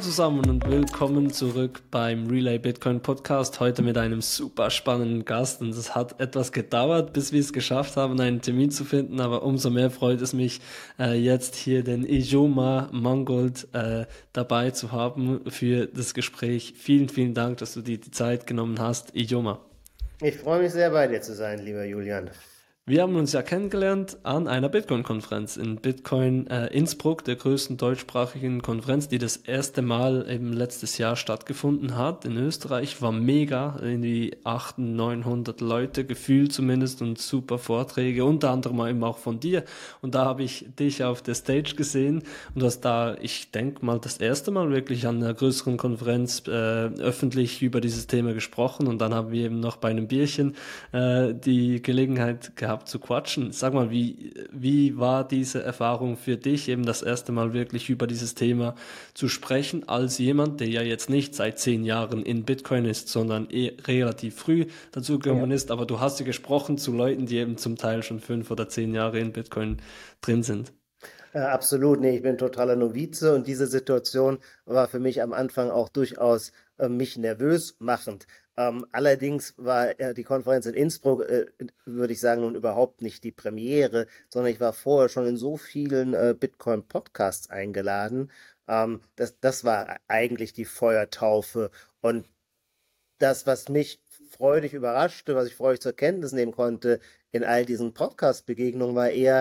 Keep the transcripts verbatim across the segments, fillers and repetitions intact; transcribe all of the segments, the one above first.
zusammen und willkommen zurück beim Relay Bitcoin Podcast. Heute mit einem super spannenden Gast, und es hat etwas gedauert, bis wir es geschafft haben, einen Termin zu finden, aber umso mehr freut es mich, äh, jetzt hier den Ijoma Mangold äh, dabei zu haben für das Gespräch. Vielen, vielen Dank, dass du dir die Zeit genommen hast, Ijoma. Ich freue mich sehr, bei dir zu sein, lieber Julian. Wir haben uns ja kennengelernt an einer Bitcoin-Konferenz in Bitcoin äh, Innsbruck, der größten deutschsprachigen Konferenz, die das erste Mal eben letztes Jahr stattgefunden hat in Österreich. War mega, irgendwie achthundert, neunhundert Leute, gefühlt zumindest, und super Vorträge, unter anderem eben auch von dir. Und da habe ich dich auf der Stage gesehen und du hast da, ich denke mal, das erste Mal wirklich an einer größeren Konferenz äh, öffentlich über dieses Thema gesprochen, und dann haben wir eben noch bei einem Bierchen äh, die Gelegenheit gehabt zu quatschen. Sag mal, wie, wie war diese Erfahrung für dich, eben das erste Mal wirklich über dieses Thema zu sprechen, als jemand, der ja jetzt nicht seit zehn Jahren in Bitcoin ist, sondern eh relativ früh dazu Ja. gekommen ist, aber du hast ja gesprochen zu Leuten, die eben zum Teil schon fünf oder zehn Jahre in Bitcoin drin sind. Äh, absolut, nee, ich bin totaler Novize und diese Situation war für mich am Anfang auch durchaus äh, mich nervös machend. Ähm, allerdings war äh, die Konferenz in Innsbruck, äh, würde ich sagen, nun überhaupt nicht die Premiere, sondern ich war vorher schon in so vielen äh, Bitcoin-Podcasts eingeladen. Ähm, das, das war eigentlich die Feuertaufe. Und das, was mich freudig überraschte, was ich freudig zur Kenntnis nehmen konnte in all diesen Podcast-Begegnungen, war eher,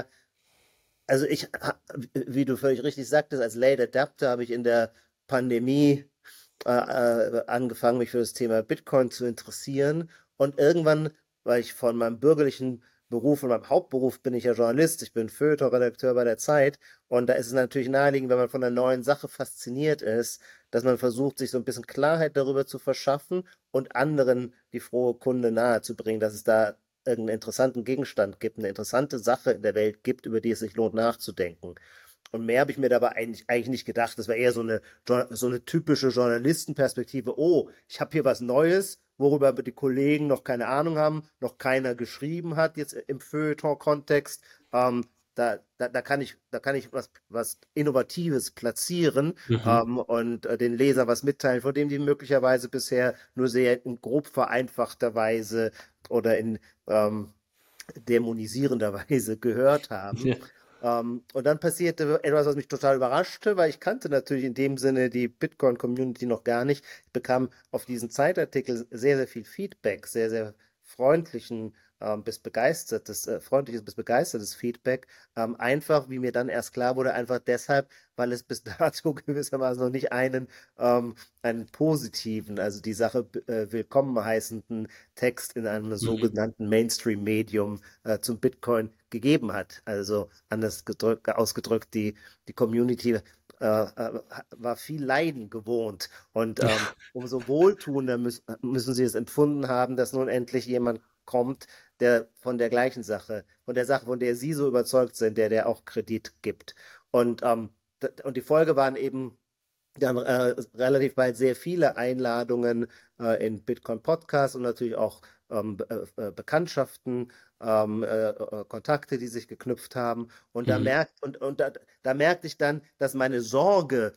also ich, wie du völlig richtig sagtest, als Late Adapter habe ich in der Pandemie äh, äh, angefangen, mich für das Thema Bitcoin zu interessieren. Und irgendwann, weil ich von meinem bürgerlichen Beruf und meinem Hauptberuf bin ich ja Journalist, ich bin Feuilleton-Redakteur bei der Zeit. Und da ist es natürlich naheliegend, wenn man von einer neuen Sache fasziniert ist, dass man versucht, sich so ein bisschen Klarheit darüber zu verschaffen und anderen die frohe Kunde nahezubringen, dass es da irgendeinen interessanten Gegenstand gibt, eine interessante Sache in der Welt gibt, über die es sich lohnt nachzudenken. Und mehr habe ich mir dabei eigentlich, eigentlich nicht gedacht. Das war eher so eine, so eine typische Journalistenperspektive. Oh, ich habe hier was Neues, worüber die Kollegen noch keine Ahnung haben, noch keiner geschrieben hat, jetzt im Feuilleton-Kontext. Ähm, da, da, da kann ich, da kann ich was, was Innovatives platzieren Mhm. ähm, und äh, den Leser was mitteilen, von dem die möglicherweise bisher nur sehr in grob vereinfachter Weise oder in ähm, dämonisierender Weise gehört haben. Ja. Ähm, und dann passierte etwas, was mich total überraschte, weil ich kannte natürlich in dem Sinne die Bitcoin-Community noch gar nicht. Ich bekam auf diesen Zeitartikel sehr, sehr viel Feedback, sehr, sehr freundlichen ähm, bis begeistertes, äh, freundliches bis begeistertes Feedback. Ähm, einfach, wie mir dann erst klar wurde, einfach deshalb, weil es bis dato gewissermaßen noch nicht einen, ähm, einen positiven, also die Sache äh, willkommen heißenden Text in einem Mhm. sogenannten Mainstream-Medium äh, zum Bitcoin gegeben hat. Also anders gedrückt, ausgedrückt, die, die Community äh, äh, war viel Leiden gewohnt. Und ähm, umso wohltuender müß, müssen sie es empfunden haben, dass nun endlich jemand kommt, der von der gleichen Sache, von der Sache, von der sie so überzeugt sind, der der auch Kredit gibt. Und, ähm, und die Folge waren eben dann äh, relativ bald sehr viele Einladungen äh, in Bitcoin Podcasts und natürlich auch ähm, äh, äh, Bekanntschaften, ähm, äh, äh, Kontakte, die sich geknüpft haben. Und da Mhm. merkt, und, und da, da merkte ich dann, dass meine Sorge,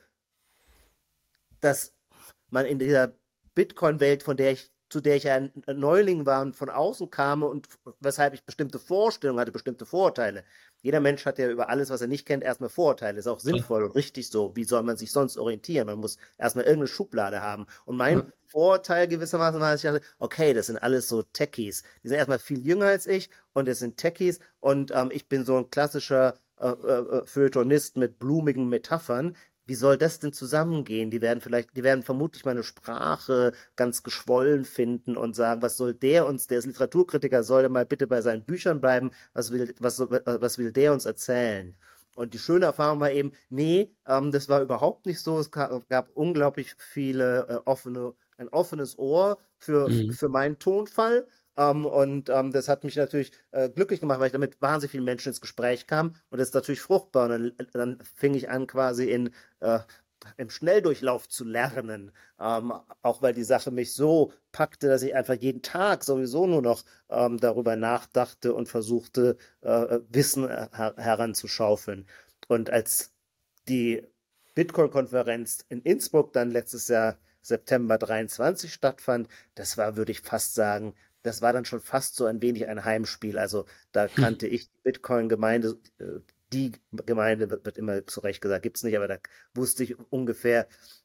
dass man in dieser Bitcoin-Welt, von der ich, zu der ich ein Neuling war und von außen kam und weshalb ich bestimmte Vorstellungen hatte, bestimmte Vorurteile. Jeder Mensch hat ja über alles, was er nicht kennt, erstmal Vorurteile. Ist auch Klar. sinnvoll und richtig so. Wie soll man sich sonst orientieren? Man muss erstmal irgendeine Schublade haben. Und mein Ja. Vorurteil gewissermaßen war, dass ich dachte, okay, das sind alles so Techies. Die sind erstmal viel jünger als ich und das sind Techies und ähm, ich bin so ein klassischer äh, äh, Feuilletonist mit blumigen Metaphern. Wie soll das denn zusammengehen? Die werden vielleicht, die werden vermutlich meine Sprache ganz geschwollen finden und sagen, was soll der uns, der ist Literaturkritiker, soll mal bitte bei seinen Büchern bleiben, was will, was, was will der uns erzählen? Und die schöne Erfahrung war eben, nee, ähm, das war überhaupt nicht so. Es gab, gab unglaublich viele äh, offene, ein offenes Ohr für, Mhm. für meinen Tonfall. Ähm, und ähm, das hat mich natürlich äh, glücklich gemacht, weil ich damit wahnsinnig viele Menschen ins Gespräch kam. Und das ist natürlich fruchtbar. Und dann, dann fing ich an, quasi in äh, im Schnelldurchlauf zu lernen, ähm, auch weil die Sache mich so packte, dass ich einfach jeden Tag sowieso nur noch ähm, darüber nachdachte und versuchte, äh, Wissen her heranzuschaufeln. Und als die Bitcoin-Konferenz in Innsbruck dann letztes Jahr September dreiundzwanzig stattfand, das war, würde ich fast sagen, das war dann schon fast so ein wenig ein Heimspiel. Also da kannte ich die Bitcoin-Gemeinde, äh, die Gemeinde wird, wird immer zu Recht gesagt, gibt's nicht, aber da wusste ich ungefähr,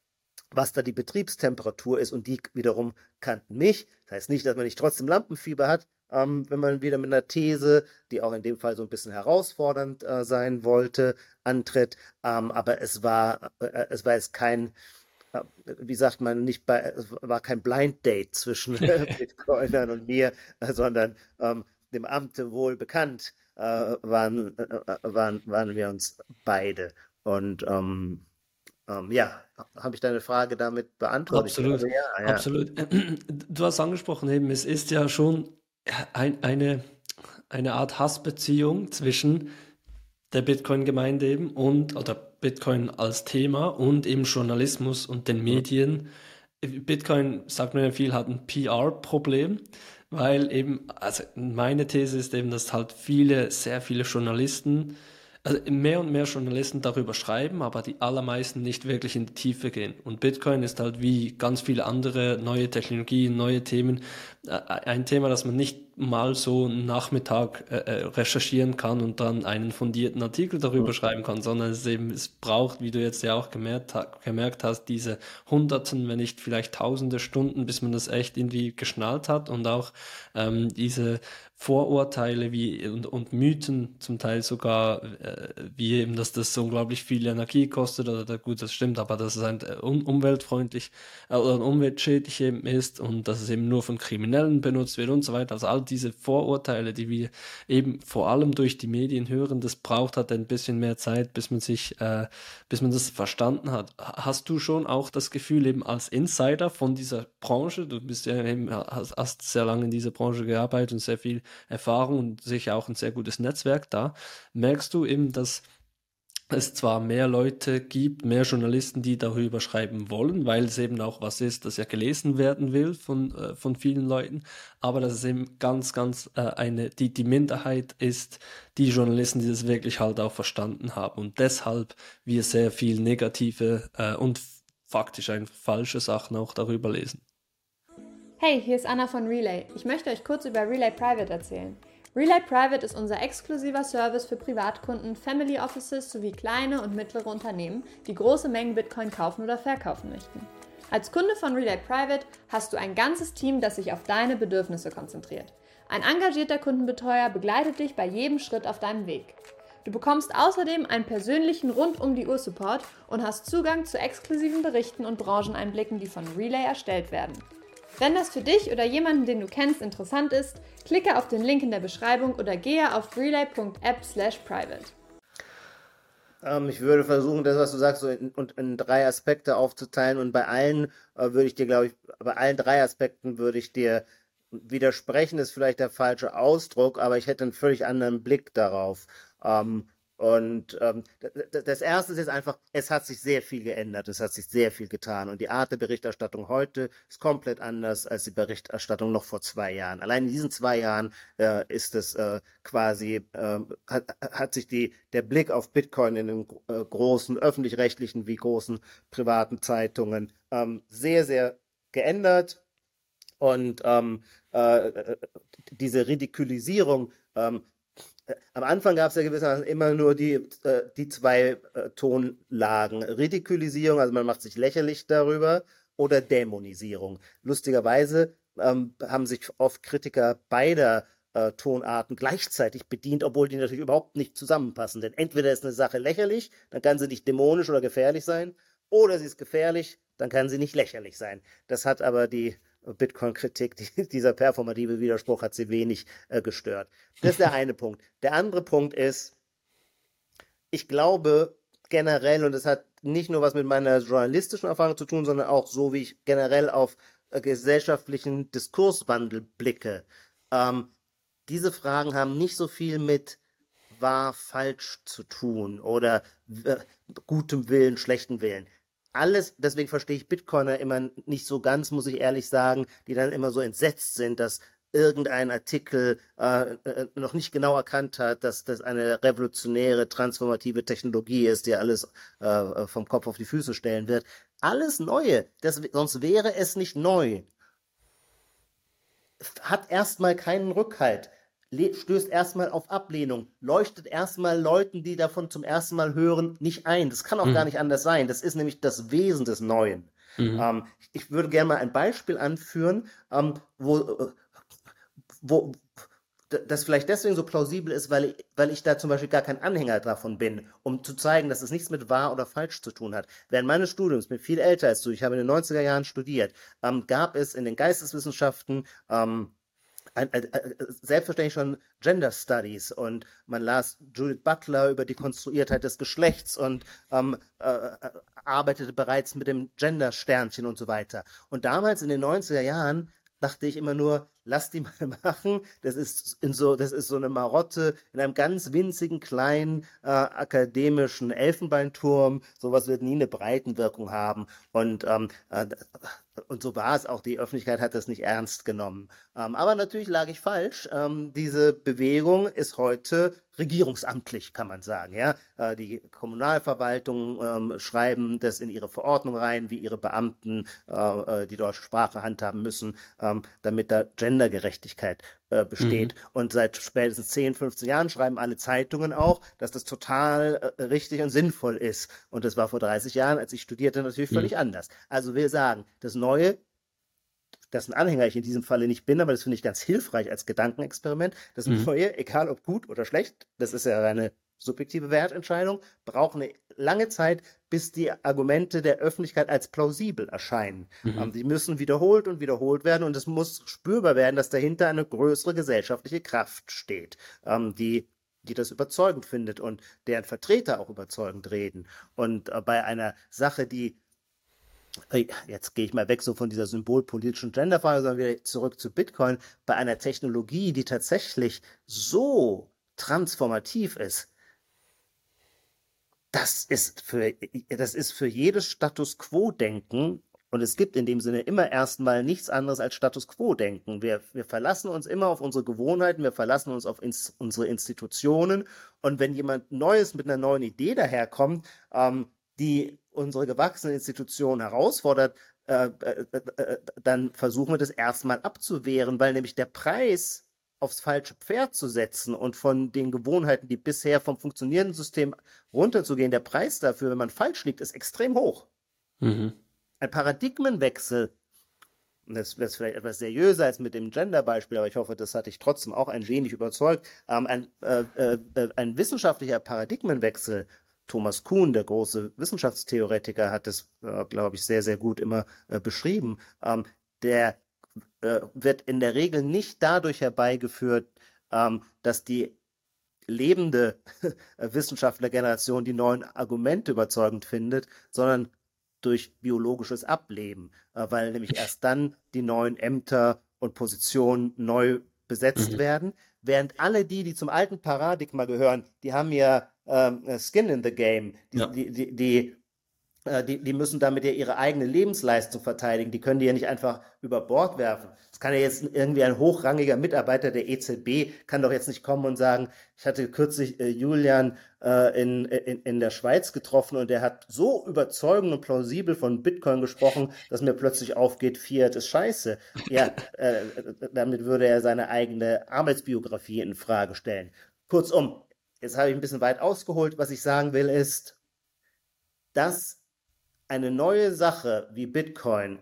was da die Betriebstemperatur ist und die wiederum kannten mich. Das heißt nicht, dass man nicht trotzdem Lampenfieber hat, ähm, wenn man wieder mit einer These, die auch in dem Fall so ein bisschen herausfordernd äh, sein wollte, antritt. Ähm, aber es war, äh, es war jetzt kein, äh, wie sagt man, nicht bei, es war kein Blind Date zwischen Bitcoinern und mir, äh, sondern ähm, dem Amte wohl bekannt äh, waren, äh, waren, waren wir uns beide. Und ähm, ähm, ja, habe ich deine Frage damit beantwortet? Ich Absolut, glaube, ja, ja. absolut. Du hast angesprochen eben, es ist ja schon ein, eine, eine Art Hassbeziehung zwischen der Bitcoin-Gemeinde eben und, oder Bitcoin als Thema und eben Journalismus und den Hm. Medien. Bitcoin, sagt man ja viel, hat ein P R-Problem, weil eben, also meine These ist eben, dass halt viele, sehr viele Journalisten, also mehr und mehr Journalisten darüber schreiben, aber die allermeisten nicht wirklich in die Tiefe gehen. Und Bitcoin ist halt wie ganz viele andere neue Technologien, neue Themen, äh, ein Thema, das man nicht mal so einen Nachmittag äh, äh, recherchieren kann und dann einen fundierten Artikel darüber schreiben kann, sondern es eben, es braucht, wie du jetzt ja auch gemerkt, ha gemerkt hast, diese Hunderten, wenn nicht vielleicht Tausende Stunden, bis man das echt irgendwie geschnallt hat und auch ähm, diese Vorurteile wie und, und Mythen zum Teil sogar, äh, wie eben, dass das so unglaublich viel Energie kostet oder da, gut, das stimmt, aber dass es ein äh, un umweltfreundlich äh, oder umweltschädlich eben ist und dass es eben nur von Kriminellen benutzt wird und so weiter. Also all diese Vorurteile, die wir eben vor allem durch die Medien hören, das braucht halt ein bisschen mehr Zeit, bis man sich, äh, bis man das verstanden hat. Hast du schon auch das Gefühl eben als Insider von dieser Branche, du bist ja eben, hast, hast sehr lange in dieser Branche gearbeitet und sehr viel Erfahrung und sicher auch ein sehr gutes Netzwerk da, merkst du eben, dass es zwar mehr Leute gibt, mehr Journalisten, die darüber schreiben wollen, weil es eben auch was ist, das ja gelesen werden will von, äh, von vielen Leuten, aber dass es eben ganz, ganz äh, eine, die, die Minderheit ist, die Journalisten, die das wirklich halt auch verstanden haben und deshalb wir sehr viel negative äh, und faktisch einfach falsche Sachen auch darüber lesen. Hey, hier ist Anna von Relay. Ich möchte euch kurz über Relay Private erzählen. Relay Private ist unser exklusiver Service für Privatkunden, Family Offices sowie kleine und mittlere Unternehmen, die große Mengen Bitcoin kaufen oder verkaufen möchten. Als Kunde von Relay Private hast du ein ganzes Team, das sich auf deine Bedürfnisse konzentriert. Ein engagierter Kundenbetreuer begleitet dich bei jedem Schritt auf deinem Weg. Du bekommst außerdem einen persönlichen Rund-um-die-Uhr-Support und hast Zugang zu exklusiven Berichten und Brancheneinblicken, die von Relay erstellt werden. Wenn das für dich oder jemanden, den du kennst, interessant ist, klicke auf den Link in der Beschreibung oder gehe auf relay punkt app slash private. Ähm, ich würde versuchen, das, was du sagst, so in, und in drei Aspekte aufzuteilen und bei allen äh, würde ich dir, glaube ich, bei allen drei Aspekten würde ich dir widersprechen, ist vielleicht der falsche Ausdruck, aber ich hätte einen völlig anderen Blick darauf. Ähm, und ähm, d- d- das Erste ist jetzt einfach, es hat sich sehr viel geändert, es hat sich sehr viel getan und die Art der Berichterstattung heute ist komplett anders als die Berichterstattung noch vor zwei Jahren. Allein in diesen zwei Jahren äh, ist es äh, quasi, äh, hat, hat sich die, der Blick auf Bitcoin in den äh, großen öffentlich-rechtlichen wie großen privaten Zeitungen ähm, sehr, sehr geändert. Und ähm, äh, diese Ridikulisierung, ähm, äh, am Anfang gab es ja gewissermaßen immer nur die, äh, die zwei äh, Tonlagen. Ridikulisierung, also man macht sich lächerlich darüber, oder Dämonisierung. Lustigerweise ähm, haben sich oft Kritiker beider äh, Tonarten gleichzeitig bedient, obwohl die natürlich überhaupt nicht zusammenpassen. Denn entweder ist eine Sache lächerlich, dann kann sie nicht dämonisch oder gefährlich sein, oder sie ist gefährlich, dann kann sie nicht lächerlich sein. Das hat aber die Bitcoin-Kritik, die, dieser performative Widerspruch hat sie wenig äh, gestört. Das ist der eine Punkt. Der andere Punkt ist, ich glaube generell, und das hat nicht nur was mit meiner journalistischen Erfahrung zu tun, sondern auch so, wie ich generell auf äh, gesellschaftlichen Diskurswandel blicke. Ähm, diese Fragen haben nicht so viel mit wahr, falsch zu tun oder äh, gutem Willen, schlechten Willen. Alles, deswegen verstehe ich Bitcoiner immer nicht so ganz, muss ich ehrlich sagen, die dann immer so entsetzt sind, dass irgendein Artikel äh, äh, noch nicht genau erkannt hat, dass das eine revolutionäre, transformative Technologie ist, die alles äh, vom Kopf auf die Füße stellen wird. Alles Neue, das, sonst wäre es nicht neu, hat erstmal keinen Rückhalt, stößt erstmal auf Ablehnung, leuchtet erstmal Leuten, die davon zum ersten Mal hören, nicht ein. Das kann auch mhm. gar nicht anders sein. Das ist nämlich das Wesen des Neuen. Mhm. Ähm, ich würde gerne mal ein Beispiel anführen, ähm, wo, wo das vielleicht deswegen so plausibel ist, weil ich, weil ich da zum Beispiel gar kein Anhänger davon bin, um zu zeigen, dass es nichts mit wahr oder falsch zu tun hat. Während meines Studiums, bin viel älter als du, ich habe in den neunziger Jahren studiert, ähm, gab es in den Geisteswissenschaften ähm, ein, ein, ein, selbstverständlich schon Gender Studies und man las Judith Butler über die Konstruiertheit des Geschlechts und ähm, äh, arbeitete bereits mit dem Gender-Sternchen und so weiter. Und damals in den neunziger Jahren dachte ich immer nur, lass die mal machen. Das ist in so, das ist so eine Marotte in einem ganz winzigen, kleinen äh, akademischen Elfenbeinturm. Sowas wird nie eine Breitenwirkung haben. Und, ähm, äh, und so war es auch. Die Öffentlichkeit hat das nicht ernst genommen. Ähm, aber natürlich lag ich falsch. Ähm, diese Bewegung ist heute regierungsamtlich, kann man sagen. Ja? Äh, die Kommunalverwaltungen ähm, schreiben das in ihre Verordnung rein, wie ihre Beamten äh, die deutsche Sprache handhaben müssen, ähm, damit da Gendergerechtigkeit äh, besteht. Mhm. Und seit spätestens zehn, fünfzehn Jahren schreiben alle Zeitungen auch, dass das total äh, richtig und sinnvoll ist. Und das war vor dreißig Jahren, als ich studierte, natürlich völlig mhm. anders. Also wir sagen, das Neue, dessen Anhänger ich in diesem Falle nicht bin, aber das finde ich ganz hilfreich als Gedankenexperiment. Das mhm. Neue, egal ob gut oder schlecht, das ist ja eine subjektive Wertentscheidung, braucht eine lange Zeit, bis die Argumente der Öffentlichkeit als plausibel erscheinen. Mhm. Ähm, die müssen wiederholt und wiederholt werden und es muss spürbar werden, dass dahinter eine größere gesellschaftliche Kraft steht, ähm, die die das überzeugend findet und deren Vertreter auch überzeugend reden. Und äh, bei einer Sache, die jetzt gehe ich mal weg so von dieser symbolpolitischen Genderfrage, sondern wieder zurück zu Bitcoin, bei einer Technologie, die tatsächlich so transformativ ist, das ist für, das ist für jedes Status Quo-Denken, und es gibt in dem Sinne immer erstmal nichts anderes als Status Quo-Denken. Wir, wir verlassen uns immer auf unsere Gewohnheiten, wir verlassen uns auf ins, unsere Institutionen, und wenn jemand Neues mit einer neuen Idee daherkommt, ähm, die unsere gewachsenen Institutionen herausfordert, äh, äh, äh, dann versuchen wir das erstmal abzuwehren, weil nämlich der Preis, aufs falsche Pferd zu setzen und von den Gewohnheiten, die bisher vom funktionierenden System runterzugehen, der Preis dafür, wenn man falsch liegt, ist extrem hoch. Mhm. Ein Paradigmenwechsel, das wird vielleicht etwas seriöser als mit dem Gender-Beispiel, aber ich hoffe, das hat dich trotzdem auch ein wenig überzeugt, ähm, ein, äh, äh, ein wissenschaftlicher Paradigmenwechsel. Thomas Kuhn, der große Wissenschaftstheoretiker, hat das, äh, glaube ich, sehr, sehr gut immer äh, beschrieben. Ähm, der äh, wird in der Regel nicht dadurch herbeigeführt, ähm, dass die lebende Wissenschaftlergeneration die neuen Argumente überzeugend findet, sondern durch biologisches Ableben, äh, weil nämlich erst dann die neuen Ämter und Positionen neu besetzt mhm. werden, während alle die, die zum alten Paradigma gehören, die haben ja ähm, Skin in the Game, die, ja. die, die, die, äh, die, die müssen damit ja ihre eigene Lebensleistung verteidigen, die können die ja nicht einfach über Bord werfen. Das kann ja jetzt irgendwie ein hochrangiger Mitarbeiter der E Z B, kann doch jetzt nicht kommen und sagen, ich hatte kürzlich äh, Julian äh, in, in, in der Schweiz getroffen und der hat so überzeugend und plausibel von Bitcoin gesprochen, dass mir plötzlich aufgeht, Fiat ist scheiße. Ja, äh, damit würde er seine eigene Arbeitsbiografie in Frage stellen. Kurzum, jetzt habe ich ein bisschen weit ausgeholt. Was ich sagen will ist, dass eine neue Sache wie Bitcoin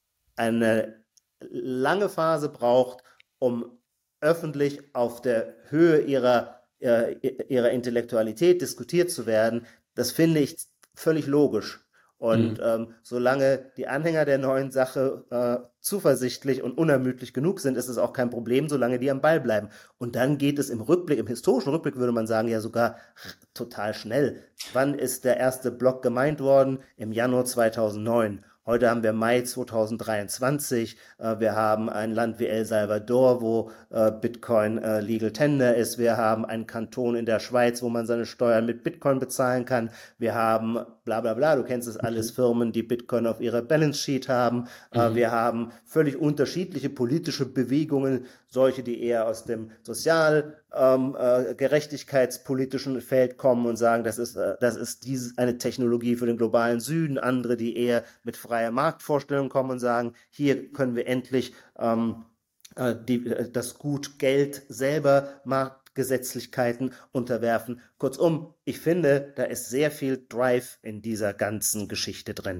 eine lange Phase braucht, um öffentlich auf der Höhe ihrer, äh, ihrer Intellektualität diskutiert zu werden, das finde ich völlig logisch. Und mhm. ähm, solange die Anhänger der neuen Sache äh, zuversichtlich und unermüdlich genug sind, ist es auch kein Problem, solange die am Ball bleiben. Und dann geht es im Rückblick, im historischen Rückblick würde man sagen, ja sogar total schnell. Wann ist der erste Block gemeint worden? Im Januar zweitausendneun. Heute haben wir Mai zweitausenddreiundzwanzig. Äh, wir haben ein Land wie El Salvador, wo äh, Bitcoin äh, Legal Tender ist. Wir haben einen Kanton in der Schweiz, wo man seine Steuern mit Bitcoin bezahlen kann. Wir haben bla bla bla, du kennst es alles, Mhm. Firmen, die Bitcoin auf ihrer Balance Sheet haben. Äh, Mhm. wir haben völlig unterschiedliche politische Bewegungen, solche, die eher aus dem sozial ähm, äh, gerechtigkeitspolitischen Feld kommen und sagen, das ist, äh, das ist dies, eine Technologie für den globalen Süden, andere, die eher mit freier Marktvorstellung kommen und sagen, hier können wir endlich ähm, äh, die, äh, das Gut Geld selber Marktgesetzlichkeiten unterwerfen. Kurzum, ich finde, da ist sehr viel Drive in dieser ganzen Geschichte drin.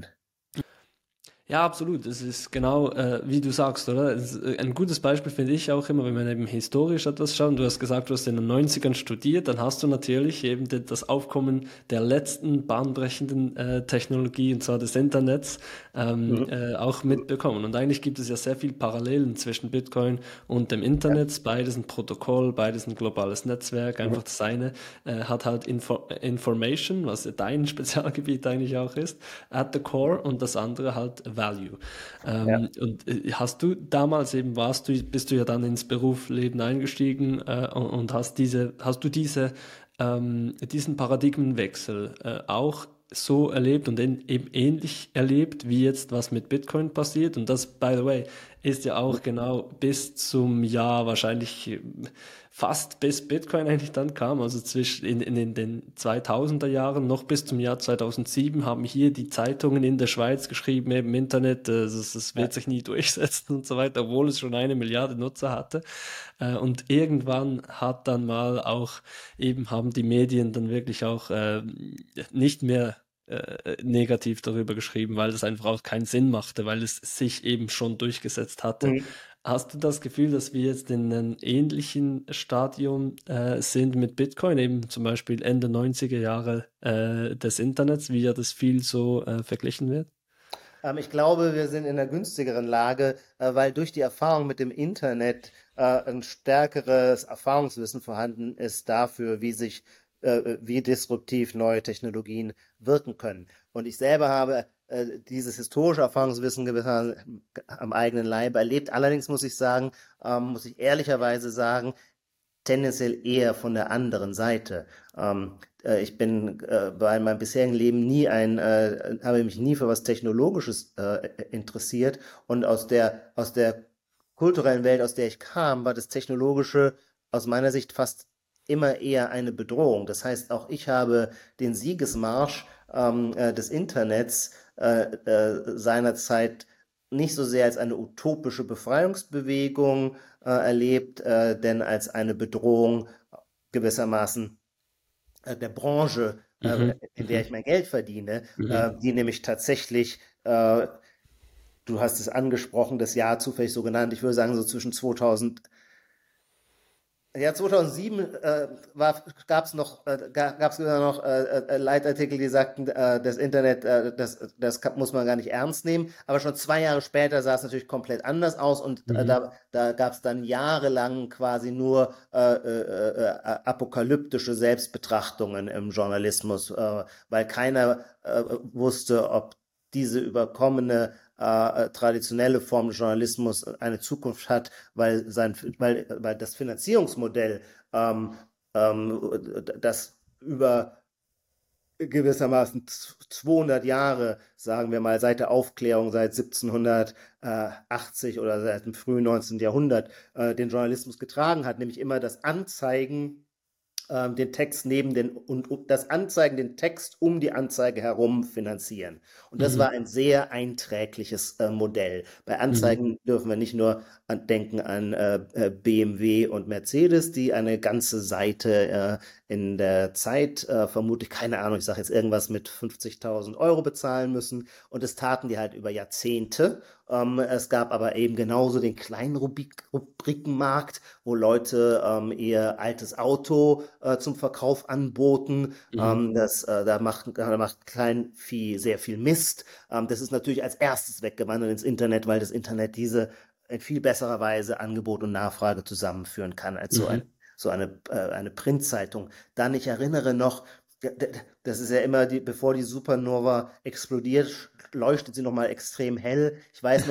Ja, absolut. Es ist genau, äh, wie du sagst, oder? Es ist, äh, ein gutes Beispiel finde ich auch immer, wenn man eben historisch etwas schaut. Und du hast gesagt, du hast in den Neunzigern studiert, dann hast du natürlich eben de- das Aufkommen der letzten bahnbrechenden äh, Technologie, und zwar des Internets, ähm, Mhm. äh, auch mitbekommen. Und eigentlich gibt es ja sehr viel Parallelen zwischen Bitcoin und dem Ja. Internet. Beides ein Protokoll, beides ein globales Netzwerk. Mhm. Einfach das eine äh, hat halt Info Information, was ja dein Spezialgebiet eigentlich auch ist, at the core, und das andere halt Value. Ja. Ähm, und äh, hast du damals eben warst du, bist du ja dann ins Berufsleben eingestiegen äh, und, und hast diese, hast du diese, ähm, diesen Paradigmenwechsel äh, auch so erlebt und in, eben ähnlich erlebt, wie jetzt was mit Bitcoin passiert? Und das, by the way, ist ja auch genau bis zum Jahr wahrscheinlich äh, fast bis Bitcoin eigentlich dann kam, also zwischen in, in, in den zweitausender Jahren noch bis zum Jahr zweitausendsieben haben hier die Zeitungen in der Schweiz geschrieben, eben im Internet, äh, das, das Ja. wird sich nie durchsetzen und so weiter, obwohl es schon eine Milliarde Nutzer hatte. Äh, und irgendwann hat dann mal auch eben haben die Medien dann wirklich auch äh, nicht mehr äh, negativ darüber geschrieben, weil das einfach auch keinen Sinn machte, weil es sich eben schon durchgesetzt hatte. Mhm. Hast du das Gefühl, dass wir jetzt in einem ähnlichen Stadium äh, sind mit Bitcoin, eben zum Beispiel Ende neunziger Jahre äh, des Internets, wie ja das viel so äh, verglichen wird? Ähm, ich glaube, wir sind in einer günstigeren Lage, äh, weil durch die Erfahrung mit dem Internet äh, ein stärkeres Erfahrungswissen vorhanden ist dafür, wie sich, äh, wie disruptiv neue Technologien wirken können. Und ich selber habe äh, dieses historische Erfahrungswissen gewissermaßen am eigenen Leib erlebt. Allerdings muss ich sagen, ähm, muss ich ehrlicherweise sagen, tendenziell eher von der anderen Seite. Ähm, äh, ich bin äh, bei meinem bisherigen Leben nie ein, äh, habe mich nie für was Technologisches äh, interessiert und aus der, aus der kulturellen Welt, aus der ich kam, war das Technologische aus meiner Sicht fast immer eher eine Bedrohung. Das heißt, auch ich habe den Siegesmarsch ähm, äh, des Internets äh, äh, seinerzeit nicht so sehr als eine utopische Befreiungsbewegung äh, erlebt, äh, denn als eine Bedrohung gewissermaßen äh, der Branche, äh, Mhm, in der mhm, ich mein Geld verdiene, mhm. äh, die nämlich tatsächlich, äh, du hast es angesprochen, das Jahr zufällig so genannt, ich würde sagen so zwischen zweitausend. Ja, zweitausendsieben äh, gab es noch, äh, gab es noch äh, äh, Leitartikel, die sagten, äh, das Internet, äh, das, das kann, muss man gar nicht ernst nehmen. Aber schon zwei Jahre später sah es natürlich komplett anders aus und äh, Mhm. da, da gab es dann jahrelang quasi nur äh, äh, äh, apokalyptische Selbstbetrachtungen im Journalismus, äh, weil keiner äh, wusste, ob diese überkommene äh, traditionelle Form des Journalismus eine Zukunft hat, weil, sein, weil, weil das Finanzierungsmodell, ähm, ähm, das über gewissermaßen zweihundert Jahre, sagen wir mal, seit der Aufklärung, seit siebzehnhundertachtzig oder seit dem frühen neunzehnten. Jahrhundert, äh, den Journalismus getragen hat, nämlich immer das Anzeigen, ähm, den Text neben den und, und das Anzeigen, den Text um die Anzeige herum finanzieren. Und das war Mhm. ein sehr einträgliches äh, Modell. Bei Mhm. Anzeigen dürfen wir nicht nur an, denken an äh, B M W und Mercedes, die eine ganze Seite äh, in der Zeit, äh, vermutlich, keine Ahnung, ich sage jetzt irgendwas mit fünfzigtausend Euro bezahlen müssen. Und das taten die halt über Jahrzehnte. Ähm, es gab aber eben genauso den kleinen Rubrik Rubrikenmarkt, wo Leute ähm, ihr altes Auto äh, zum Verkauf anboten. Mhm. Ähm, das, äh, da macht, da macht Kleinvieh sehr viel Mist. Ähm, das ist natürlich als erstes weggewandert ins Internet, weil das Internet diese in viel besserer Weise Angebot und Nachfrage zusammenführen kann als so ein Mhm. so eine, äh, eine Printzeitung. Dann, ich erinnere noch, das ist ja immer, die, bevor die Supernova explodiert, leuchtet sie nochmal extrem hell. Ich weiß noch,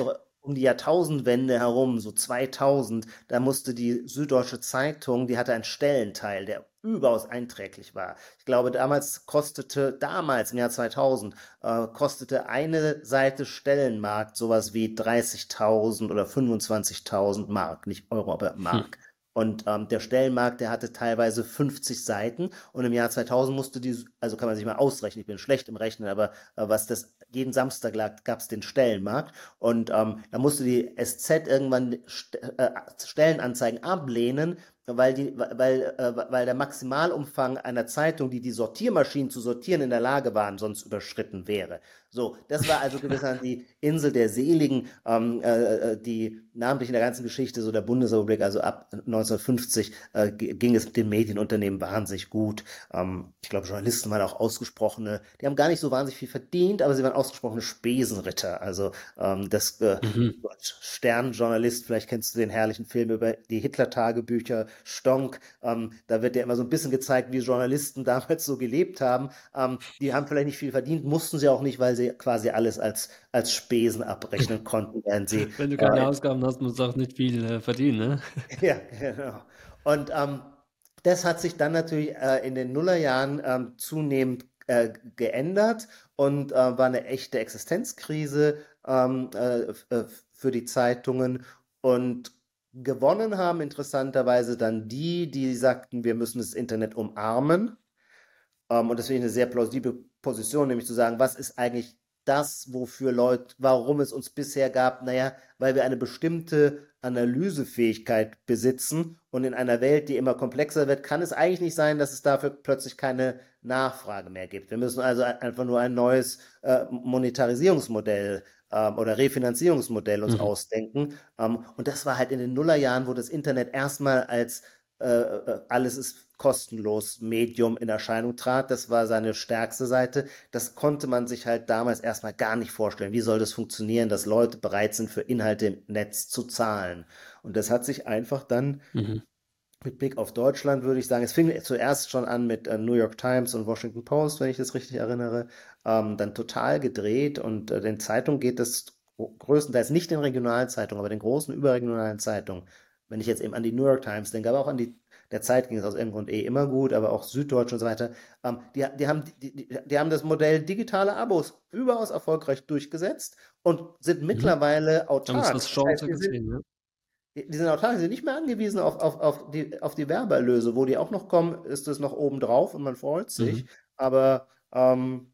um die Jahrtausendwende herum, so zweitausend, da musste die Süddeutsche Zeitung, die hatte einen Stellenteil, der überaus einträglich war. Ich glaube, damals kostete, damals im Jahr zweitausend, äh, kostete eine Seite Stellenmarkt sowas wie dreißigtausend oder fünfundzwanzigtausend Mark, nicht Euro, aber Hm. Mark. Und ähm, der Stellenmarkt, der hatte teilweise fünfzig Seiten und im Jahr zweitausend musste die, also kann man sich mal ausrechnen, ich bin schlecht im Rechnen, aber äh, was das, jeden Samstag lag, gab es den Stellenmarkt und ähm, da musste die S Z irgendwann St äh, Stellenanzeigen ablehnen, weil, die, weil, äh, weil der Maximalumfang einer Zeitung, die die Sortiermaschinen zu sortieren in der Lage waren, sonst überschritten wäre. So, das war also gewissermaßen die Insel der Seligen, ähm, äh, äh, die namentlich in der ganzen Geschichte so der Bundesrepublik, also ab neunzehnhundertfünfzig, äh, ging es den Medienunternehmen wahnsinnig gut. Ähm, ich glaube, Journalisten waren auch ausgesprochene, die haben gar nicht so wahnsinnig viel verdient, aber sie waren ausgesprochene Spesenritter. Also ähm, das äh, Mhm. Sternjournalist, vielleicht kennst du den herrlichen Film über die Hitler-Tagebücher, Stonk, ähm, da wird ja immer so ein bisschen gezeigt, wie Journalisten damals so gelebt haben. Ähm, die haben vielleicht nicht viel verdient, mussten sie auch nicht, weil sie quasi alles als, als Spesen abrechnen konnten, während sie Wenn du keine äh, Ausgaben hast, musst du auch nicht viel äh, verdienen, ne? ja, genau. Und ähm, das hat sich dann natürlich äh, in den Nullerjahren ähm, zunehmend äh, geändert und äh, war eine echte Existenzkrise ähm, äh, f- äh, für die Zeitungen. Und gewonnen haben interessanterweise dann die, die sagten, wir müssen das Internet umarmen. Ähm, und das finde ich eine sehr plausible Position, nämlich zu sagen, was ist eigentlich das, wofür Leute, warum es uns bisher gab? Naja, weil wir eine bestimmte Analysefähigkeit besitzen und in einer Welt, die immer komplexer wird, kann es eigentlich nicht sein, dass es dafür plötzlich keine Nachfrage mehr gibt. Wir müssen also einfach nur ein neues äh, Monetarisierungsmodell ähm, oder Refinanzierungsmodell uns Mhm. ausdenken. Ähm, und das war halt in den Nullerjahren, wo das Internet erstmal als äh, äh, alles ist kostenlos Medium in Erscheinung trat. Das war seine stärkste Seite. Das konnte man sich halt damals erstmal gar nicht vorstellen. Wie soll das funktionieren, dass Leute bereit sind, für Inhalte im Netz zu zahlen? Und das hat sich einfach dann Mhm. mit Blick auf Deutschland, würde ich sagen, es fing zuerst schon an mit äh, New York Times und Washington Post, wenn ich das richtig erinnere, ähm, dann total gedreht und äh, den Zeitungen geht das größtenteils nicht den Regionalzeitungen, aber den großen überregionalen Zeitungen. Wenn ich jetzt eben an die New York Times denke, aber auch an die, der Zeit ging es aus irgendeinem Grund eh immer gut, aber auch Süddeutsche und so weiter, ähm, die, die, haben, die, die, die haben das Modell digitale Abos überaus erfolgreich durchgesetzt und sind Mhm. mittlerweile Haben es autark. als Das heißt, Chance die sind gesehen, ja. die die sind autark, die sind nicht mehr angewiesen auf, auf, auf die, auf die Werbeerlöse. Wo die auch noch kommen, ist es noch oben drauf und man freut sich. Mhm. Aber, ähm,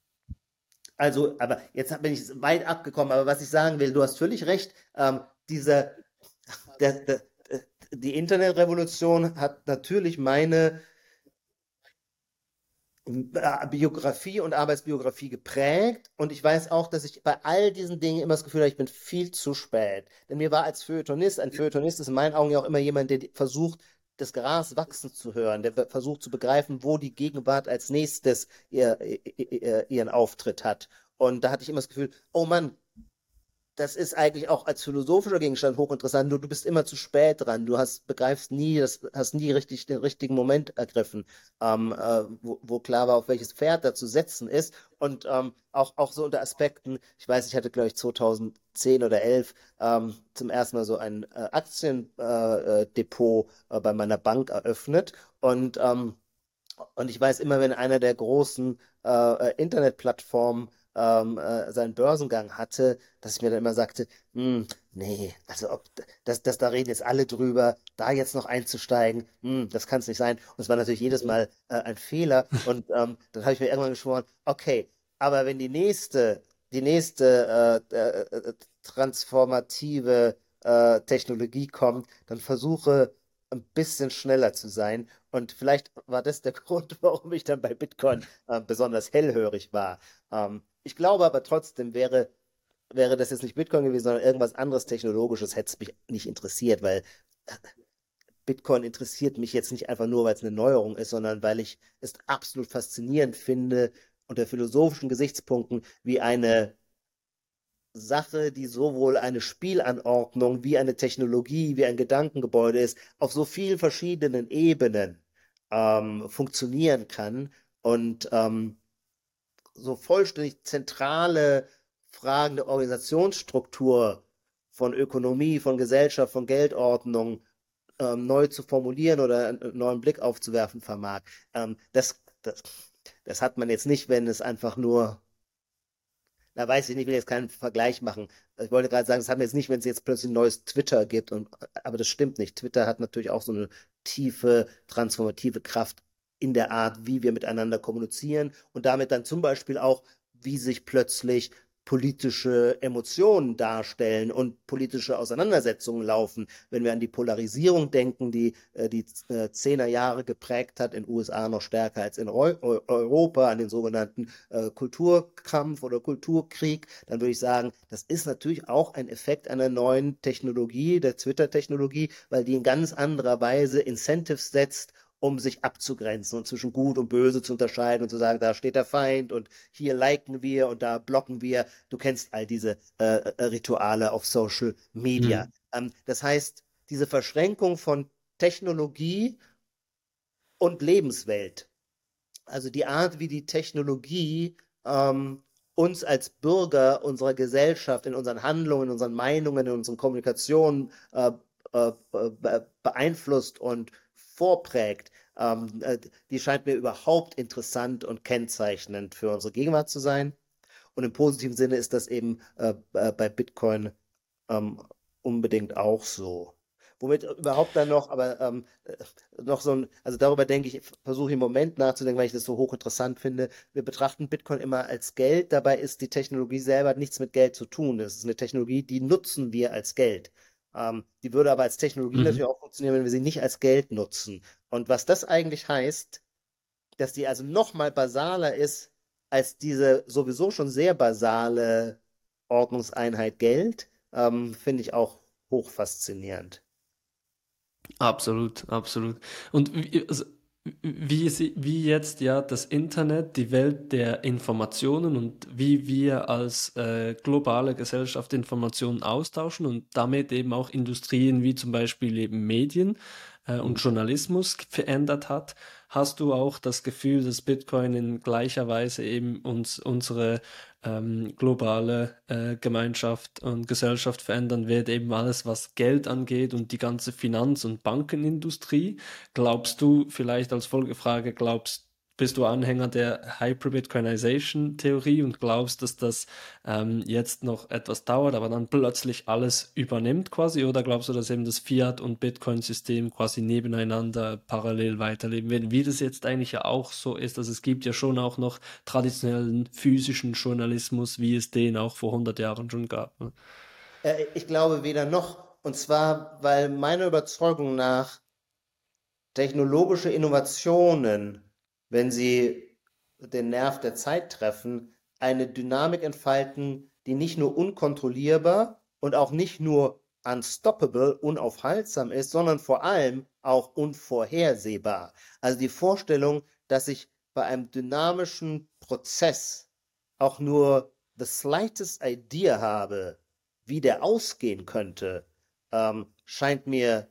also, aber jetzt bin ich weit abgekommen. Aber was ich sagen will, du hast völlig recht. Ähm, dieser, der, der, die Internetrevolution hat natürlich meine äh, Biografie und Arbeitsbiografie geprägt und ich weiß auch, dass ich bei all diesen Dingen immer das Gefühl habe, ich bin viel zu spät. Denn mir war als Feuilletonist, ein Feuilletonist ist in meinen Augen ja auch immer jemand, der versucht, das Gras wachsen zu hören, der versucht zu begreifen, wo die Gegenwart als nächstes ihr, ihr, ihren Auftritt hat. Und da hatte ich immer das Gefühl, oh Mann, das ist eigentlich auch als philosophischer Gegenstand hochinteressant, nur du bist immer zu spät dran. Du hast, begreifst nie, das, hast nie richtig den richtigen Moment ergriffen, ähm, äh, wo, wo klar war, auf welches Pferd da zu setzen ist. Und ähm, auch, auch so unter Aspekten, ich weiß, ich hatte, glaube ich, zweitausendzehn oder elf ähm, zum ersten Mal so ein äh, Aktiendepot äh, äh, Depot, äh, bei meiner Bank eröffnet. Und ähm, und ich weiß immer, wenn einer der großen äh, äh, Internetplattformen ähm, äh, seinen Börsengang hatte, dass ich mir dann immer sagte, hm, nee, also ob das, das, da reden jetzt alle drüber, da jetzt noch einzusteigen, hm, das kann es nicht sein. Und es war natürlich jedes Mal äh, ein Fehler. Und ähm, dann habe ich mir irgendwann geschworen, okay, aber wenn die nächste, die nächste äh, äh, äh, transformative äh, Technologie kommt, dann versuche ein bisschen schneller zu sein. Und vielleicht war das der Grund, warum ich dann bei Bitcoin äh, besonders hellhörig war. Ähm, ich glaube aber trotzdem, wäre, wäre das jetzt nicht Bitcoin gewesen, sondern irgendwas anderes Technologisches, hätte es mich nicht interessiert, weil Bitcoin interessiert mich jetzt nicht einfach nur, weil es eine Neuerung ist, sondern weil ich es absolut faszinierend finde, unter philosophischen Gesichtspunkten, wie eine Sache, die sowohl eine Spielanordnung wie eine Technologie, wie ein Gedankengebäude ist, auf so vielen verschiedenen Ebenen ähm, funktionieren kann und ähm, so vollständig zentrale Fragen der Organisationsstruktur von Ökonomie, von Gesellschaft, von Geldordnung ähm, neu zu formulieren oder einen neuen Blick aufzuwerfen vermag. Ähm, das, das, das hat man jetzt nicht, wenn es einfach nur, na weiß ich nicht, ich will jetzt keinen Vergleich machen. Ich wollte gerade sagen, das haben wir jetzt nicht, wenn es jetzt plötzlich ein neues Twitter gibt, und, aber das stimmt nicht. Twitter hat natürlich auch so eine tiefe, transformative Kraft in der Art, wie wir miteinander kommunizieren und damit dann zum Beispiel auch, wie sich plötzlich politische Emotionen darstellen und politische Auseinandersetzungen laufen. Wenn wir an die Polarisierung denken, die äh, die äh, zehner Jahre geprägt hat, in den U S A noch stärker als in Eu Europa, an den sogenannten äh, Kulturkampf oder Kulturkrieg, dann würde ich sagen, das ist natürlich auch ein Effekt einer neuen Technologie, der Twitter-Technologie, weil die in ganz anderer Weise Incentives setzt, um sich abzugrenzen und zwischen Gut und Böse zu unterscheiden und zu sagen, da steht der Feind und hier liken wir und da blocken wir. Du kennst all diese äh, Rituale auf Social Media. Mhm. Ähm, das heißt, diese Verschränkung von Technologie und Lebenswelt, also die Art, wie die Technologie ähm, uns als Bürger unserer Gesellschaft in unseren Handlungen, in unseren Meinungen, in unseren Kommunikationen äh, äh, beeinflusst und vorprägt, ähm, äh, die scheint mir überhaupt interessant und kennzeichnend für unsere Gegenwart zu sein. Und im positiven Sinne ist das eben äh, bei Bitcoin ähm, unbedingt auch so. Womit überhaupt dann noch, aber ähm, äh, noch so ein, also darüber denke ich, versuche im Moment nachzudenken, weil ich das so hochinteressant finde. Wir betrachten Bitcoin immer als Geld, dabei ist die Technologie selber hat nichts mit Geld zu tun. Das ist eine Technologie, die nutzen wir als Geld. Ähm, die würde aber als Technologie Mhm. natürlich auch funktionieren, wenn wir sie nicht als Geld nutzen. Und was das eigentlich heißt, dass die also noch mal basaler ist als diese sowieso schon sehr basale Ordnungseinheit Geld, ähm, finde ich auch hochfaszinierend. Absolut, absolut. Und wie, also, wie, sie, wie jetzt ja das Internet, die Welt der Informationen und wie wir als äh, globale Gesellschaft Informationen austauschen und damit eben auch Industrien wie zum Beispiel eben Medien äh, und Mhm. Journalismus verändert hat, hast du auch das Gefühl, dass Bitcoin in gleicher Weise eben uns unsere ähm, globale äh, Gemeinschaft und Gesellschaft verändern wird, eben alles, was Geld angeht und die ganze Finanz- und Bankenindustrie. Glaubst du, vielleicht als Folgefrage, glaubst bist du Anhänger der Hyper-Bitcoinization-Theorie und glaubst, dass das ähm, jetzt noch etwas dauert, aber dann plötzlich alles übernimmt quasi? Oder glaubst du, dass eben das Fiat- und Bitcoin-System quasi nebeneinander parallel weiterleben werden? Wie das jetzt eigentlich ja auch so ist, also es gibt ja schon auch noch traditionellen physischen Journalismus, wie es den auch vor hundert Jahren schon gab. Ne? Äh, ich glaube weder noch. Und zwar, weil meiner Überzeugung nach technologische Innovationen, wenn sie den Nerv der Zeit treffen, eine Dynamik entfalten, die nicht nur unkontrollierbar und auch nicht nur unstoppable, unaufhaltsam ist, sondern vor allem auch unvorhersehbar. Also die Vorstellung, dass ich bei einem dynamischen Prozess auch nur the slightest idea habe, wie der ausgehen könnte, ähm, scheint mir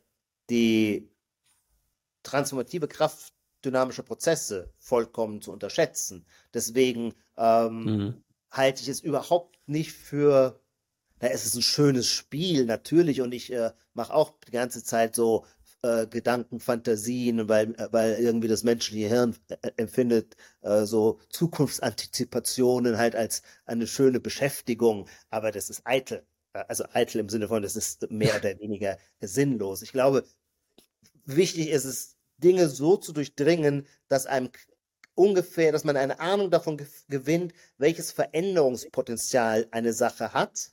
die transformative Kraft dynamischer Prozesse vollkommen zu unterschätzen. Deswegen ähm, Mhm. halte ich es überhaupt nicht für, na, es ist ein schönes Spiel, natürlich, und ich äh, mache auch die ganze Zeit so äh, Gedankenfantasien, weil, äh, weil irgendwie das menschliche Hirn äh, empfindet äh, so Zukunftsanticipationen halt als eine schöne Beschäftigung, aber das ist eitel. Äh, Also eitel im Sinne von, das ist mehr oder weniger sinnlos. Ich glaube, wichtig ist es, Dinge so zu durchdringen, dass einem ungefähr, dass man eine Ahnung davon ge gewinnt, welches Veränderungspotenzial eine Sache hat,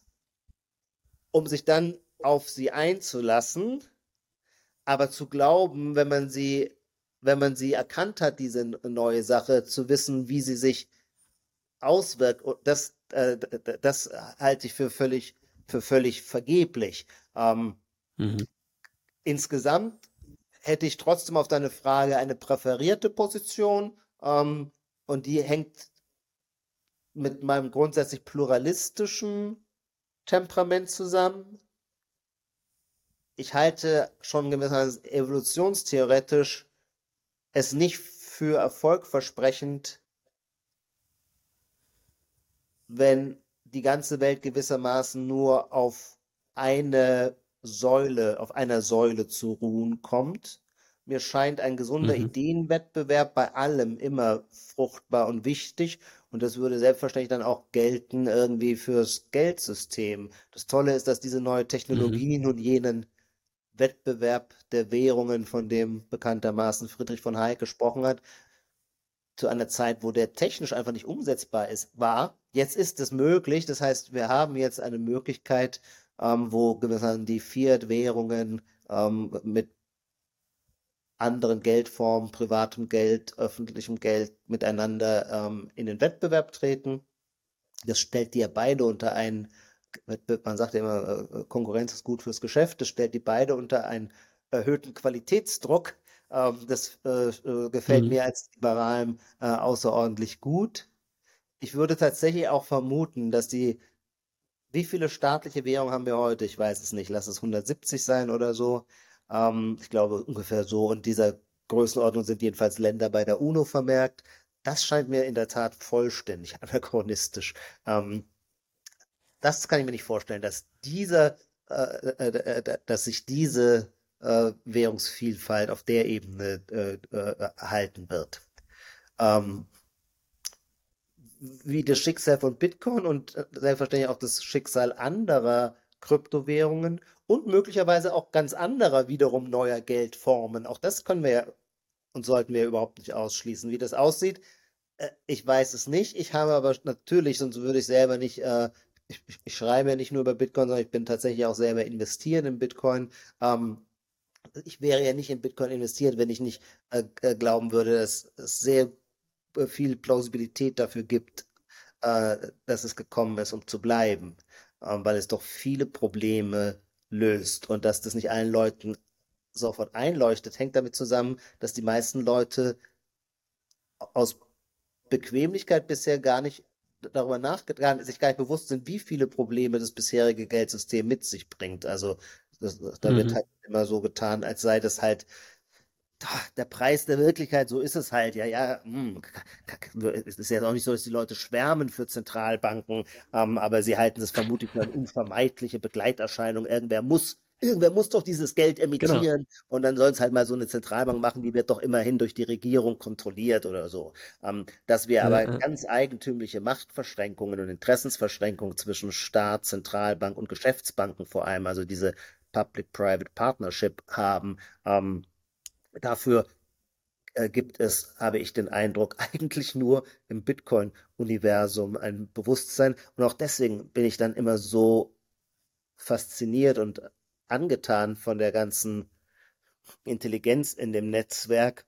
um sich dann auf sie einzulassen, aber zu glauben, wenn man sie, wenn man sie erkannt hat, diese neue Sache, zu wissen, wie sie sich auswirkt, das, äh, das halte ich für völlig, für völlig vergeblich. Ähm, Mhm. Insgesamt hätte ich trotzdem auf deine Frage eine präferierte Position, ähm, und die hängt mit meinem grundsätzlich pluralistischen Temperament zusammen. Ich halte schon gewissermaßen evolutionstheoretisch es nicht für erfolgversprechend, wenn die ganze Welt gewissermaßen nur auf eine Säule, auf einer Säule zu ruhen kommt. Mir scheint ein gesunder Mhm. Ideenwettbewerb bei allem immer fruchtbar und wichtig. Und das würde selbstverständlich dann auch gelten irgendwie fürs Geldsystem. Das Tolle ist, dass diese neue Mhm. Technologie nun jenen Wettbewerb der Währungen, von dem bekanntermaßen Friedrich von Hayek gesprochen hat, zu einer Zeit, wo der technisch einfach nicht umsetzbar ist, war. Jetzt ist es möglich. Das heißt, wir haben jetzt eine Möglichkeit, ähm, wo gewissermaßen die Fiat-Währungen ähm, mit anderen Geldformen, privatem Geld, öffentlichem Geld miteinander ähm, in den Wettbewerb treten. Das stellt die ja beide unter einen, man sagt ja immer, äh, Konkurrenz ist gut fürs Geschäft, das stellt die beide unter einen erhöhten Qualitätsdruck. Ähm, das äh, äh, gefällt Mhm. mir als Liberalem äh, außerordentlich gut. Ich würde tatsächlich auch vermuten, dass die, wie viele staatliche Währungen haben wir heute? Ich weiß es nicht, lass es hundertsiebzig sein oder so. Ähm, ich glaube ungefähr so. In dieser Größenordnung sind jedenfalls Länder bei der UNO vermerkt. Das scheint mir in der Tat vollständig anachronistisch. Ähm, das kann ich mir nicht vorstellen, dass dieser, äh, äh, äh, dass sich diese äh, Währungsvielfalt auf der Ebene äh, äh, halten wird. Ähm, wie das Schicksal von Bitcoin und äh, selbstverständlich auch das Schicksal anderer Kryptowährungen und möglicherweise auch ganz anderer wiederum neuer Geldformen. Auch das können wir ja und sollten wir überhaupt nicht ausschließen. Wie das aussieht, äh, ich weiß es nicht. Ich habe aber natürlich, sonst würde ich selber nicht, äh, ich, ich, ich schreibe ja nicht nur über Bitcoin, sondern ich bin tatsächlich auch selber investiert in Bitcoin. Ähm, ich wäre ja nicht in Bitcoin investiert, wenn ich nicht äh, äh, glauben würde, dass es sehr äh, viel Plausibilität dafür gibt, äh, dass es gekommen ist, um zu bleiben, ähm, weil es doch viele Probleme löst und dass das nicht allen Leuten sofort einleuchtet, hängt damit zusammen, dass die meisten Leute aus Bequemlichkeit bisher gar nicht darüber nachgedacht, sich gar nicht bewusst sind, wie viele Probleme das bisherige Geldsystem mit sich bringt. Also das, da wird Mhm. halt immer so getan, als sei das halt der Preis der Wirklichkeit, so ist es halt. Ja, ja, hm, es ist ja auch nicht so, dass die Leute schwärmen für Zentralbanken, ähm, aber sie halten es vermutlich für eine unvermeidliche Begleiterscheinung. Irgendwer muss, irgendwer muss doch dieses Geld Genau. emittieren und dann soll es halt mal so eine Zentralbank machen, die wird doch immerhin durch die Regierung kontrolliert oder so. Ähm, dass wir Äh, aber äh. ganz eigentümliche Machtverschränkungen und Interessensverschränkungen zwischen Staat, Zentralbank und Geschäftsbanken vor allem, also diese Public-Private Partnership haben, ähm, dafür äh, gibt es, habe ich den Eindruck, eigentlich nur im Bitcoin-Universum ein Bewusstsein. Und auch deswegen bin ich dann immer so fasziniert und angetan von der ganzen Intelligenz in dem Netzwerk,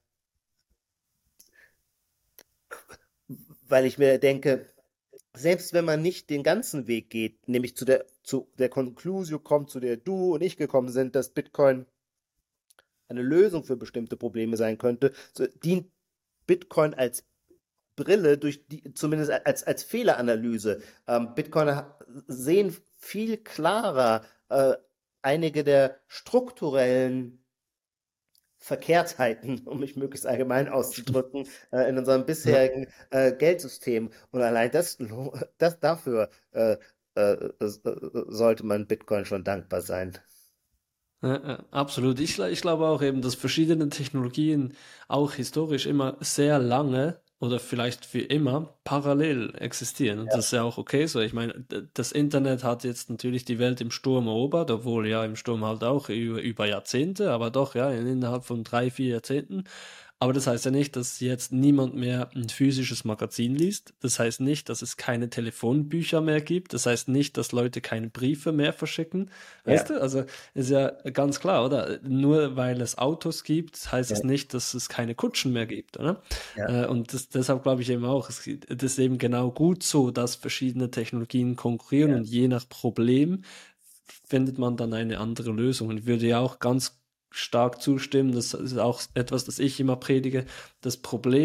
weil ich mir denke, selbst wenn man nicht den ganzen Weg geht, nämlich zu der, zu der Conclusio kommt, zu der du und ich gekommen sind, dass Bitcoin eine Lösung für bestimmte Probleme sein könnte, so dient Bitcoin als Brille, durch die, zumindest als, als Fehleranalyse. Ähm, Bitcoiner sehen viel klarer äh, einige der strukturellen Verkehrtheiten, um mich möglichst allgemein auszudrücken, äh, in unserem Ja. bisherigen äh, Geldsystem. Und allein das, das dafür äh, äh, sollte man Bitcoin schon dankbar sein. Ja, ja, absolut. Ich, gla- ich glaube auch eben, dass verschiedene Technologien auch historisch immer sehr lange oder vielleicht für immer parallel existieren. Und das ist ja auch okay so. Ich meine, d- das Internet hat jetzt natürlich die Welt im Sturm erobert, obwohl ja im Sturm halt auch über, über Jahrzehnte, aber doch, ja, innerhalb von drei, vier Jahrzehnten. Aber das heißt ja nicht, dass jetzt niemand mehr ein physisches Magazin liest. Das heißt nicht, dass es keine Telefonbücher mehr gibt. Das heißt nicht, dass Leute keine Briefe mehr verschicken. Weißt Ja, du? Also ist ja ganz klar, oder? Nur weil es Autos gibt, heißt ja, es nicht, dass es keine Kutschen mehr gibt, oder? ja, Äh, und das, deshalb glaube ich eben auch, es gibt- das ist eben genau gut so, dass verschiedene Technologien konkurrieren ja, und je nach Problem findet man dann eine andere Lösung. Und ich würde ja auch ganz stark zustimmen, das ist auch etwas, das ich immer predige. Das Problem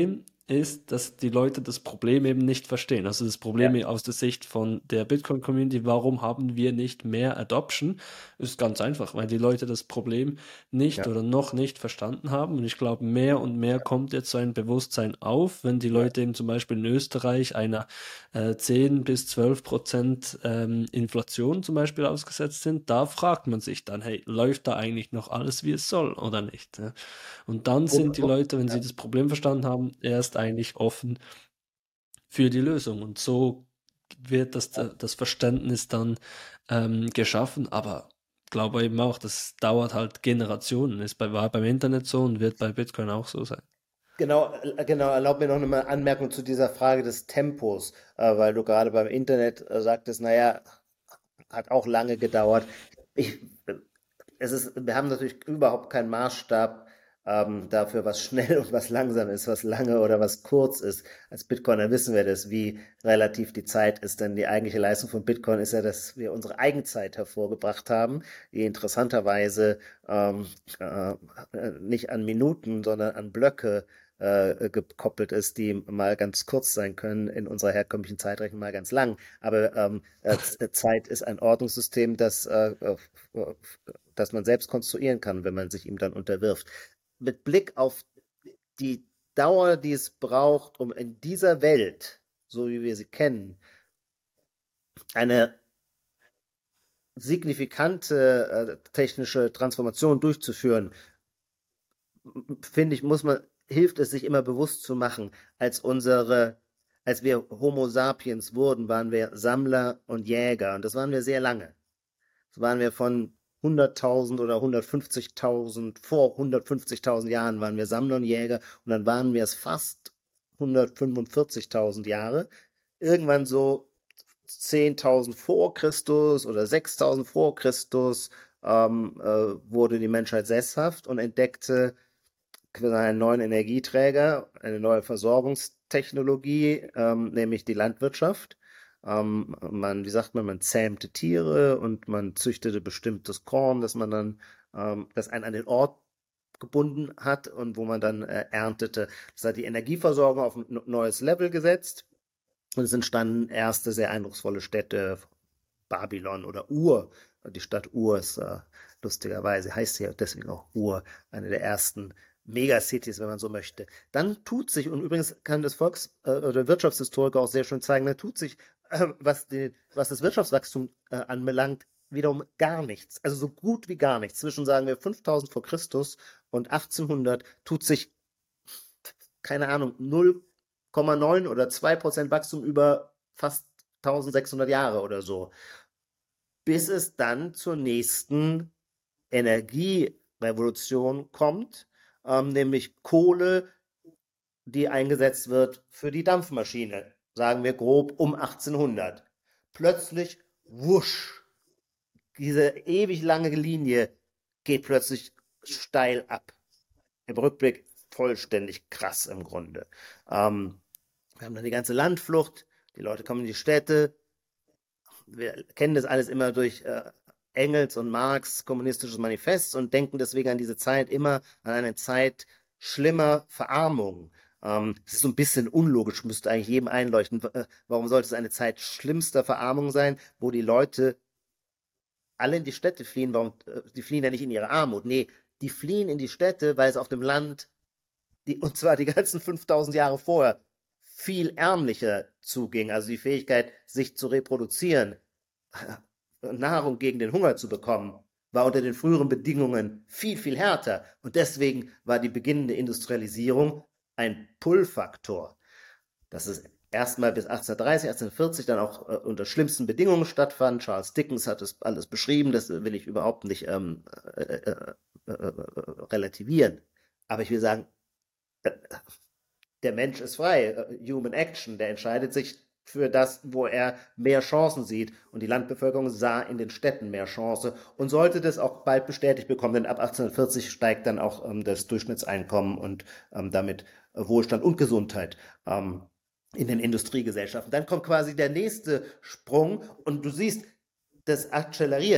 ist, dass die Leute das Problem eben nicht verstehen. Also das Problem Ja, aus der Sicht von der Bitcoin-Community, warum haben wir nicht mehr Adoption, ist ganz einfach, weil die Leute das Problem nicht ja, oder noch nicht verstanden haben. Und ich glaube, mehr und mehr kommt jetzt so ein Bewusstsein auf, wenn die ja. Leute eben zum Beispiel in Österreich einer äh, zehn bis zwölf Prozent ähm, Inflation zum Beispiel ausgesetzt sind. Da fragt man sich dann, hey, läuft da eigentlich noch alles, wie es soll oder nicht? Ja? Und dann Wo, sind die wo, Leute, wenn sie ja. das Problem verstanden haben, erst eigentlich offen für die Lösung. Und so wird das, das Verständnis dann ähm, geschaffen. Aber ich glaube eben auch, das dauert halt Generationen. Ist bei, war beim Internet so und wird bei Bitcoin auch so sein. Genau, äh, genau, erlaub mir noch eine Anmerkung zu dieser Frage des Tempos, äh, weil du gerade beim Internet äh, sagtest, naja, hat auch lange gedauert. Ich, äh, es ist, wir haben natürlich überhaupt keinen Maßstab ähm, dafür, was schnell und was langsam ist, was lange oder was kurz ist. Als Bitcoiner wissen wir das, wie relativ die Zeit ist, denn die eigentliche Leistung von Bitcoin ist ja, dass wir unsere Eigenzeit hervorgebracht haben, die interessanterweise ähm, äh, nicht an Minuten, sondern an Blöcke äh, gekoppelt ist, die mal ganz kurz sein können, in unserer herkömmlichen Zeitrechnung mal ganz lang. Aber ähm, äh, Zeit ist ein Ordnungssystem, das, äh, äh, das man selbst konstruieren kann, wenn man sich ihm dann unterwirft. Mit Blick auf die Dauer, die es braucht, um in dieser Welt, so wie wir sie kennen, eine signifikante äh, technische Transformation durchzuführen, finde ich, muss man, hilft es sich immer bewusst zu machen, als unsere, als wir Homo sapiens wurden, waren wir Sammler und Jäger und das waren wir sehr lange. Das waren wir von hunderttausend oder hundertfünfzigtausend, vor hundertfünfzigtausend Jahren waren wir Sammler und Jäger und dann waren wir es fast hundertfünfundvierzigtausend Jahre. Irgendwann so zehntausend vor Christus oder sechstausend vor Christus ähm, äh, wurde die Menschheit sesshaft und entdeckte einen neuen Energieträger, eine neue Versorgungstechnologie, ähm, nämlich die Landwirtschaft. Ähm, man, wie sagt man, man zähmte Tiere und man züchtete bestimmtes Korn, das man dann, ähm, das einen an den Ort gebunden hat und wo man dann äh, erntete. Das hat die Energieversorgung auf ein neues Level gesetzt und es entstanden erste sehr eindrucksvolle Städte, Babylon oder Ur. Die Stadt Ur ist äh, lustigerweise, heißt sie ja deswegen auch Ur, eine der ersten Megacities, wenn man so möchte. Dann tut sich, und übrigens kann das Volks- äh, oder Wirtschaftshistoriker auch sehr schön zeigen, dann tut sich, äh, was, die, was das Wirtschaftswachstum äh, anbelangt, wiederum gar nichts. Also so gut wie gar nichts. Zwischen, sagen wir, fünftausend vor Christus und achtzehnhundert tut sich, keine Ahnung, null Komma neun oder zwei Prozent Wachstum über fast eintausendsechshundert Jahre oder so. Bis es dann zur nächsten Energierevolution kommt, ähm, nämlich Kohle, die eingesetzt wird für die Dampfmaschine, sagen wir grob um achtzehnhundert. Plötzlich, wusch, diese ewig lange Linie geht plötzlich steil ab. Im Rückblick vollständig krass im Grunde. Ähm, wir haben dann die ganze Landflucht, die Leute kommen in die Städte. Wir kennen das alles immer durch äh, Engels und Marx kommunistisches Manifest und denken deswegen an diese Zeit immer an eine Zeit schlimmer Verarmung. Ähm, das ist so ein bisschen unlogisch, müsste eigentlich jedem einleuchten. Warum sollte es eine Zeit schlimmster Verarmung sein, wo die Leute alle in die Städte fliehen? Warum, äh, die fliehen ja nicht in ihre Armut. Nee, die fliehen in die Städte, weil es auf dem Land, die, und zwar die ganzen fünftausend Jahre vorher, viel ärmlicher zuging. Also die Fähigkeit, sich zu reproduzieren, Nahrung gegen den Hunger zu bekommen, war unter den früheren Bedingungen viel, viel härter. Und deswegen war die beginnende Industrialisierung ein Pull-Faktor. Das ist erstmal bis achtzehnhundertdreißig, achtzehnhundertvierzig dann auch äh, unter schlimmsten Bedingungen stattfand. Charles Dickens hat das alles beschrieben, das will ich überhaupt nicht ähm, äh, äh, äh, relativieren. Aber ich will sagen, äh, der Mensch ist frei, Human Action, der entscheidet sich für das, wo er mehr Chancen sieht. Und die Landbevölkerung sah in den Städten mehr Chance und sollte das auch bald bestätigt bekommen, denn ab achtzehnhundertvierzig steigt dann auch ähm, das Durchschnittseinkommen und ähm, damit äh, Wohlstand und Gesundheit ähm, in den Industriegesellschaften. Dann kommt quasi der nächste Sprung und du siehst, das akzeleriert.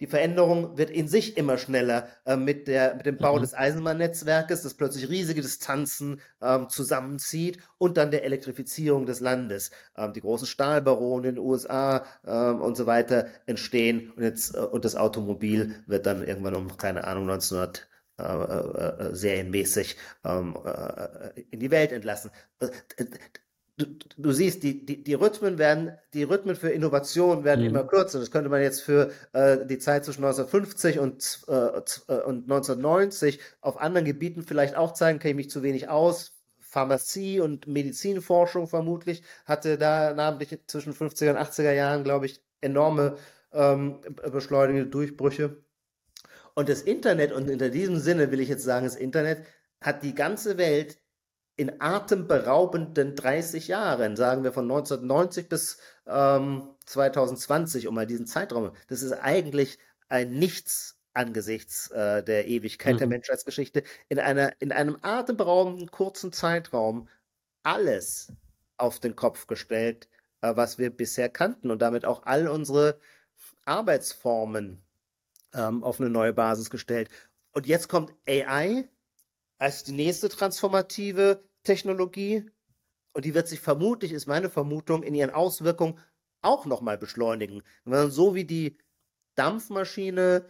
die Veränderung wird in sich immer schneller äh, mit, der, mit dem Bau Mhm. des Eisenbahnnetzwerkes, das plötzlich riesige Distanzen ähm, zusammenzieht und dann der Elektrifizierung des Landes. Ähm, die großen Stahlbarone in den U S A ähm, und so weiter entstehen und, jetzt, äh, und das Automobil wird dann irgendwann um, keine Ahnung, neunzehnhundert äh, äh, serienmäßig ähm, äh, in die Welt entlassen. Äh, Du, du siehst, die, die, die Rhythmen werden, die Rhythmen für Innovation werden immer Mhm. kürzer. Das könnte man jetzt für äh, die Zeit zwischen neunzehnhundertfünfzig und, äh, z- äh, und neunzehnhundertneunzig auf anderen Gebieten vielleicht auch zeigen, kenne ich mich zu wenig aus. Pharmazie und Medizinforschung vermutlich hatte da namentlich zwischen fünfziger und achtziger Jahren, glaube ich, enorme ähm, beschleunigende Durchbrüche. Und das Internet, und in diesem Sinne will ich jetzt sagen, das Internet hat die ganze Welt in atemberaubenden dreißig Jahren, sagen wir von neunzehnhundertneunzig bis ähm, zwanzig zwanzig, um mal diesen Zeitraum, das ist eigentlich ein Nichts angesichts äh, der Ewigkeit der Mhm. Menschheitsgeschichte, in einer, in einem atemberaubenden kurzen Zeitraum alles auf den Kopf gestellt, äh, was wir bisher kannten und damit auch all unsere Arbeitsformen ähm, auf eine neue Basis gestellt. Und jetzt kommt A I als die nächste transformative Technologie und die wird sich vermutlich, ist meine Vermutung, in ihren Auswirkungen auch nochmal beschleunigen. So wie die Dampfmaschine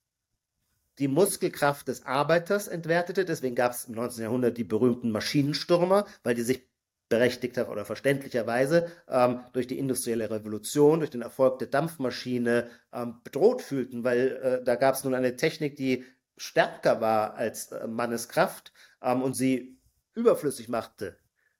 die Muskelkraft des Arbeiters entwertete, deswegen gab es im neunzehnten Jahrhundert die berühmten Maschinenstürmer, weil die sich berechtigter oder verständlicherweise ähm, durch die industrielle Revolution, durch den Erfolg der Dampfmaschine ähm, bedroht fühlten, weil äh, da gab es nun eine Technik, die stärker war als äh, Manneskraft ähm, und sie überflüssig machte.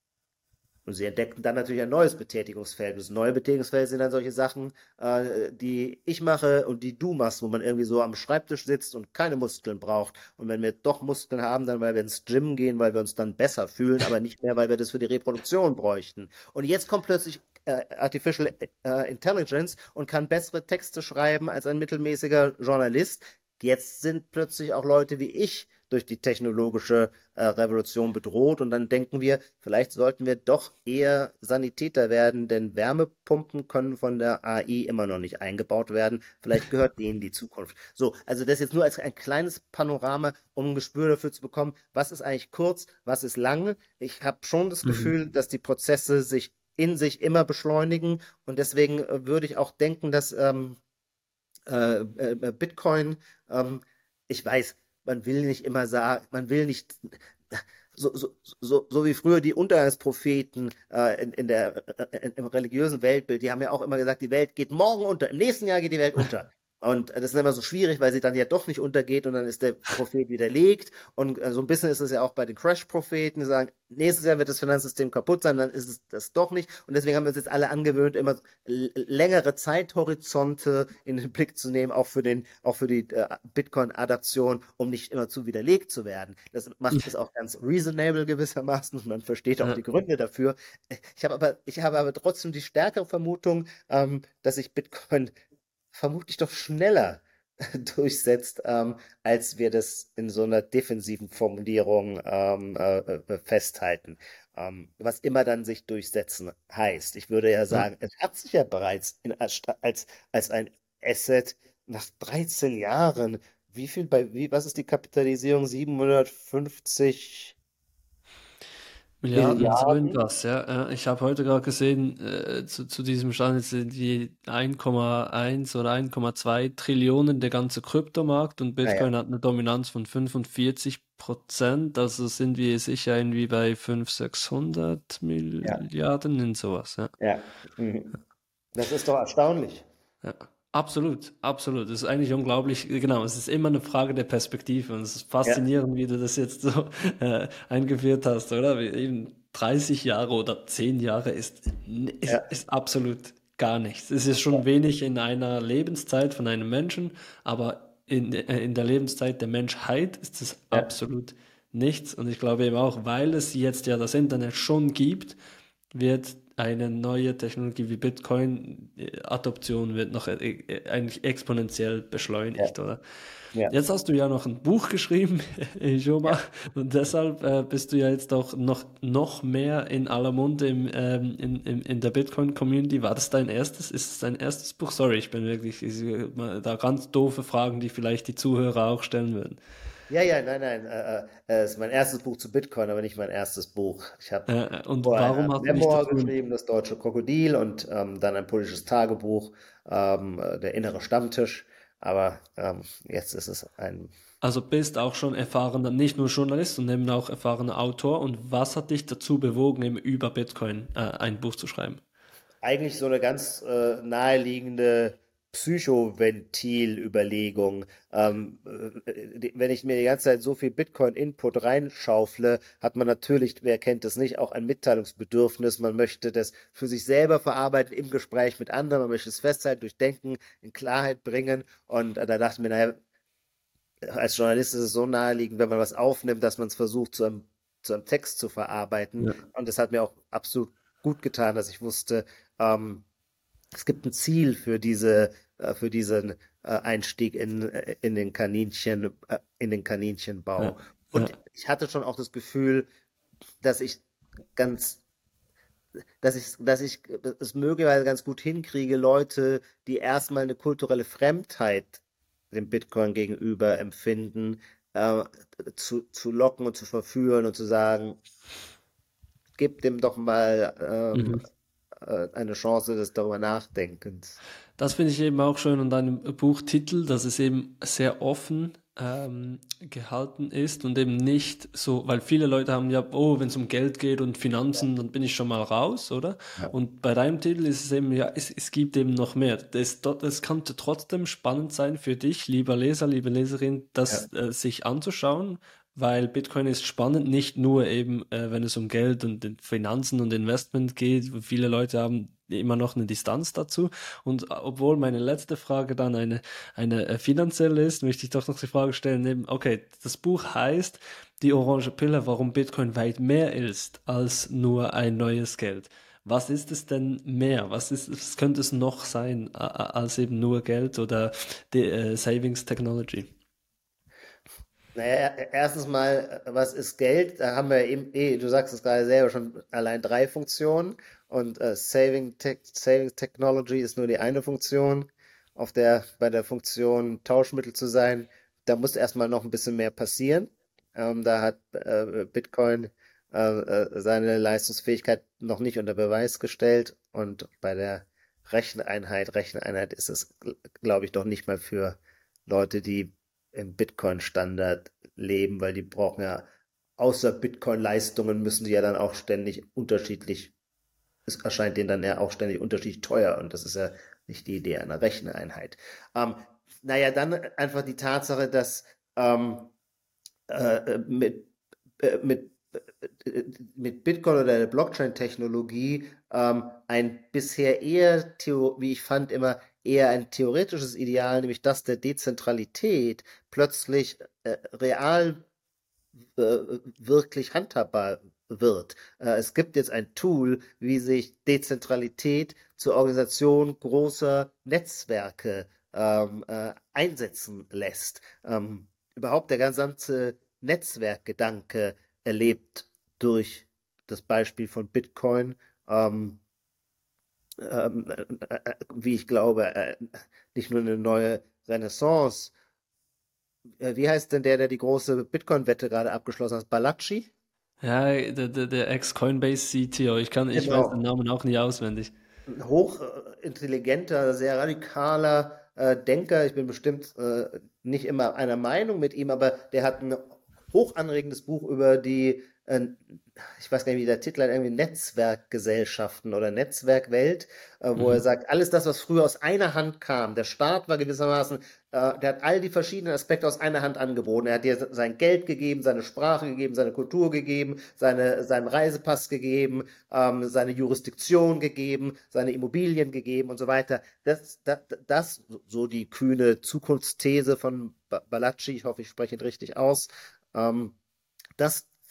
Und sie entdeckten dann natürlich ein neues Betätigungsfeld. Das neue Betätigungsfeld sind dann solche Sachen, äh, die ich mache und die du machst, wo man irgendwie so am Schreibtisch sitzt und keine Muskeln braucht. Und wenn wir doch Muskeln haben, dann weil wir ins Gym gehen, weil wir uns dann besser fühlen, aber nicht mehr, weil wir das für die Reproduktion bräuchten. Und jetzt kommt plötzlich äh, Artificial äh, Intelligence und kann bessere Texte schreiben als ein mittelmäßiger Journalist. Jetzt sind plötzlich auch Leute wie ich durch die technologische äh, Revolution bedroht und dann denken wir, vielleicht sollten wir doch eher Sanitäter werden, denn Wärmepumpen können von der A I immer noch nicht eingebaut werden. Vielleicht gehört denen die Zukunft. So, also das jetzt nur als ein kleines Panorama, um ein Gespür dafür zu bekommen, was ist eigentlich kurz, was ist lang. Ich habe schon das Mhm. Gefühl, dass die Prozesse sich in sich immer beschleunigen und deswegen äh, würde ich auch denken, dass ähm, äh, äh, Bitcoin, ähm, ich weiß, man will nicht immer sagen, man will nicht so, so, so, so wie früher die Untergangspropheten äh, in, in der, äh, im religiösen Weltbild, die haben ja auch immer gesagt, die Welt geht morgen unter, im nächsten Jahr geht die Welt unter. Und äh, das ist immer so schwierig, weil sie dann ja doch nicht untergeht und dann ist der Prophet widerlegt. Und äh, so ein bisschen ist es ja auch bei den Crash-Propheten, die sagen, nächstes Jahr wird das Finanzsystem kaputt sein, dann ist es das doch nicht. Und deswegen haben wir uns jetzt alle angewöhnt, immer längere Zeithorizonte in den Blick zu nehmen, auch für den, auch für die äh, Bitcoin-Adaption, um nicht immer zu widerlegt zu werden. Das macht es auch ganz reasonable gewissermaßen und man versteht auch Ja. die Gründe dafür. Ich habe aber, ich habe aber trotzdem die stärkere Vermutung, ähm, dass sich Bitcoin vermutlich doch schneller durchsetzt, ähm, als wir das in so einer defensiven Formulierung ähm, äh, äh, festhalten. Ähm, was immer dann sich durchsetzen heißt. Ich würde ja Ja. sagen, es hat sich ja bereits in, als, als, als ein Asset nach dreizehn Jahren, wie viel bei, wie, was ist die Kapitalisierung? siebenhundertfünfzig Milliarden, so Milliarden? irgendwas, ja. Ja. Ich habe heute gerade gesehen, äh, zu, zu diesem Stand jetzt sind die eins Komma eins oder eins Komma zwei Trillionen der ganze Kryptomarkt und Naja, Bitcoin hat eine Dominanz von fünfundvierzig Prozent, also sind wir sicher irgendwie bei fünfhundert, sechshundert ja, Milliarden in sowas, ja. ja. Mhm. Das ist doch erstaunlich. Ja, absolut, absolut. Das ist eigentlich unglaublich. Genau, es ist immer eine Frage der Perspektive und es ist Ja, faszinierend, wie du das jetzt so äh, eingeführt hast, oder? Wie eben dreißig Jahre oder zehn Jahre ist, ist, ja, ist absolut gar nichts. Es ist ja, schon wenig in einer Lebenszeit von einem Menschen, aber in, äh, in der Lebenszeit der Menschheit ist es ja, absolut nichts. Und ich glaube eben auch, weil es jetzt ja das Internet schon gibt, wird eine neue Technologie wie Bitcoin, äh, Adoption wird noch äh, äh, eigentlich exponentiell beschleunigt, Ja, oder? ja, Jetzt hast du ja noch ein Buch geschrieben, ja. Joma, und deshalb äh, bist du ja jetzt auch noch, noch mehr in aller Munde im, ähm, in, in, in der Bitcoin-Community. War das dein erstes? Ist es dein erstes Buch? Sorry, ich bin wirklich ich, da ganz doofe Fragen, die vielleicht die Zuhörer auch stellen würden. Ja, ja, nein, nein. Äh, äh, es ist mein erstes Buch zu Bitcoin, aber nicht mein erstes Buch. Ich habe Äh, und vorher warum ein hast du dich Memoir dazu? geschrieben, Das deutsche Krokodil, und ähm, dann ein politisches Tagebuch, ähm, äh, Der innere Stammtisch. Aber ähm, jetzt ist es ein Also bist auch schon erfahrener, nicht nur Journalist, sondern eben auch erfahrener Autor. Und was hat dich dazu bewogen, eben über Bitcoin äh, ein Buch zu schreiben? eigentlich so eine ganz äh, naheliegende Psychoventil-Überlegung. Ähm, äh, die- wenn ich mir die ganze Zeit so viel Bitcoin-Input reinschaufle, hat man natürlich, wer kennt das nicht, auch ein Mitteilungsbedürfnis. Man möchte das für sich selber verarbeiten im Gespräch mit anderen. Man möchte es festhalten, durchdenken, in Klarheit bringen. Und äh, da dachte ich mir, naja, als Journalist ist es so naheliegend, wenn man was aufnimmt, dass man es versucht, zu einem, zu einem Text zu verarbeiten. Ja. Und das hat mir auch absolut gut getan, dass ich wusste, ähm, es gibt ein Ziel für diese, äh, für diesen äh, Einstieg in, äh, in den Kaninchen, äh, in den Ja, Kaninchenbau. ja, Und ich hatte schon auch das Gefühl, dass ich ganz, dass ich, dass ich es möglicherweise ganz gut hinkriege, Leute, die erstmal eine kulturelle Fremdheit dem Bitcoin gegenüber empfinden, äh, zu, zu locken und zu verführen und zu sagen, gib dem doch mal ähm, mhm. äh, eine Chance des darüber Nachdenkens. Das finde ich eben auch schön an deinem Buchtitel, dass es eben sehr offen ähm, gehalten ist und eben nicht so, weil viele Leute haben ja, oh, wenn es um Geld geht und Ja, Finanzen, dann bin ich schon mal raus, oder? ja, Und bei deinem Titel ist es eben, ja, es, es gibt eben noch mehr. Das, das könnte trotzdem spannend sein für dich, lieber Leser, liebe Leserin, ja, das äh, sich anzuschauen, weil Bitcoin ist spannend, nicht nur eben, äh, wenn es um Geld und den Finanzen und Investment geht. Viele Leute haben immer noch eine Distanz dazu. Und äh, obwohl meine letzte Frage dann eine, eine äh, finanzielle ist, möchte ich doch noch die Frage stellen, eben, okay, das Buch heißt Die orange Pille, warum Bitcoin weit mehr ist als nur ein neues Geld. Was ist es denn mehr? Was ist, was könnte es noch sein äh, als eben nur Geld oder die äh, Savings Technology? naja, erstens mal, äh, was ist Geld? Da haben wir eben, eh, du sagst es gerade selber, schon allein drei Funktionen, und äh, Saving Tech, Saving Technology ist nur die eine Funktion. Auf der, bei der Funktion Tauschmittel zu sein, da muss erstmal noch ein bisschen mehr passieren. Ähm, da hat äh, Bitcoin äh, äh, seine Leistungsfähigkeit noch nicht unter Beweis gestellt, und bei der Recheneinheit, Recheneinheit ist es, glaube ich, doch nicht mal für Leute, die im Bitcoin-Standard leben, weil die brauchen ja außer Bitcoin-Leistungen müssen die ja dann auch ständig unterschiedlich, es erscheint denen dann ja auch ständig unterschiedlich teuer, und das ist ja nicht die Idee einer Recheneinheit. Ähm, naja, dann einfach die Tatsache, dass ähm, äh, mit, äh, mit, äh, mit Bitcoin oder der Blockchain-Technologie ähm, ein bisher eher, theo wie ich fand, immer eher ein theoretisches Ideal, nämlich das der Dezentralität, plötzlich äh, real äh, wirklich handhabbar wird. Äh, es gibt jetzt ein Tool, wie sich Dezentralität zur Organisation großer Netzwerke ähm, äh, einsetzen lässt. Ähm, überhaupt der ganze Netzwerkgedanke erlebt durch das Beispiel von Bitcoin, ähm, ähm, äh, äh, wie ich glaube, äh, nicht nur eine neue Renaissance. Äh, wie heißt denn der, der die große Bitcoin-Wette gerade abgeschlossen hat? Balaci? Ja, der, der, der Ex-Coinbase C T O, ich kann, ich weiß den Genau. Namen auch nie auswendig. Ein hochintelligenter, sehr radikaler äh, Denker. Ich bin bestimmt äh, nicht immer einer Meinung mit ihm, aber der hat ein hochanregendes Buch über die, äh, ich weiß gar nicht, wie der Titel hat, irgendwie Netzwerkgesellschaften oder Netzwerkwelt, äh, wo er Mhm. sagt, alles das, was früher aus einer Hand kam, der Staat war gewissermaßen, äh, der hat all die verschiedenen Aspekte aus einer Hand angeboten. Er hat dir sein Geld gegeben, seine Sprache gegeben, seine Kultur gegeben, seine, seinen Reisepass gegeben, ähm, seine Jurisdiktion gegeben, seine Immobilien gegeben und so weiter. Das, das, das so die kühne Zukunftsthese von Balaci, ich hoffe, ich spreche ihn richtig aus, ähm, das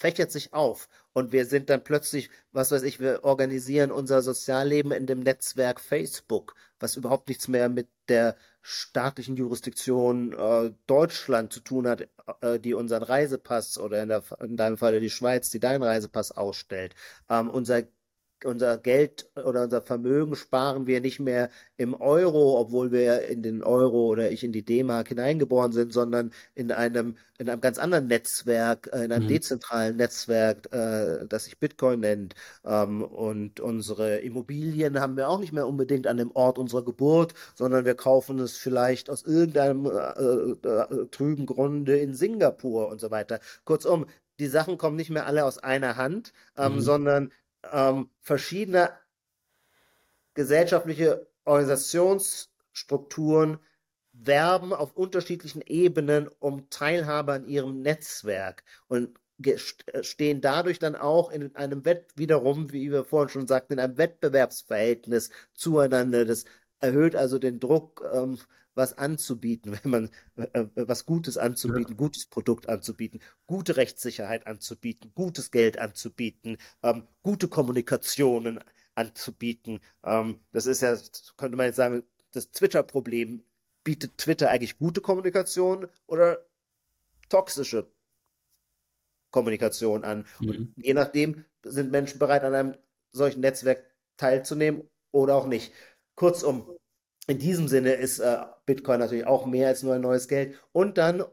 fächert sich auf und wir sind dann plötzlich, was weiß ich, wir organisieren unser Sozialleben in dem Netzwerk Facebook, was überhaupt nichts mehr mit der staatlichen Jurisdiktion äh, Deutschland zu tun hat, äh, die unseren Reisepass oder in, der, in deinem Falle die Schweiz, die deinen Reisepass ausstellt. Ähm, unser Unser Geld oder unser Vermögen sparen wir nicht mehr im Euro, obwohl wir in den Euro oder ich in die D-Mark hineingeboren sind, sondern in einem, in einem ganz anderen Netzwerk, äh, in einem Mhm. dezentralen Netzwerk, äh, das sich Bitcoin nennt. Ähm, und unsere Immobilien haben wir auch nicht mehr unbedingt an dem Ort unserer Geburt, sondern wir kaufen es vielleicht aus irgendeinem äh, äh, trüben Grunde in Singapur und so weiter. Kurzum, die Sachen kommen nicht mehr alle aus einer Hand, ähm, Mhm. sondern ähm, verschiedene gesellschaftliche Organisationsstrukturen werben auf unterschiedlichen Ebenen um Teilhabe an ihrem Netzwerk und stehen dadurch dann auch in einem Wett wiederum, wie wir vorhin schon sagten, in einem Wettbewerbsverhältnis zueinander. Das erhöht also den Druck, ähm, was anzubieten, wenn man äh, was Gutes Ja. anzubieten, gutes Produkt anzubieten, gute Rechtssicherheit anzubieten, gutes Geld anzubieten, ähm, gute Kommunikationen anzubieten. Ähm, das ist ja, könnte man jetzt sagen, das Twitter-Problem. Bietet Twitter eigentlich gute Kommunikation oder toxische Kommunikation an? Und Mhm. je nachdem sind Menschen bereit, an einem solchen Netzwerk teilzunehmen oder auch nicht. Kurzum, in diesem Sinne ist äh, Bitcoin natürlich auch mehr als nur ein neues Geld. Und dann,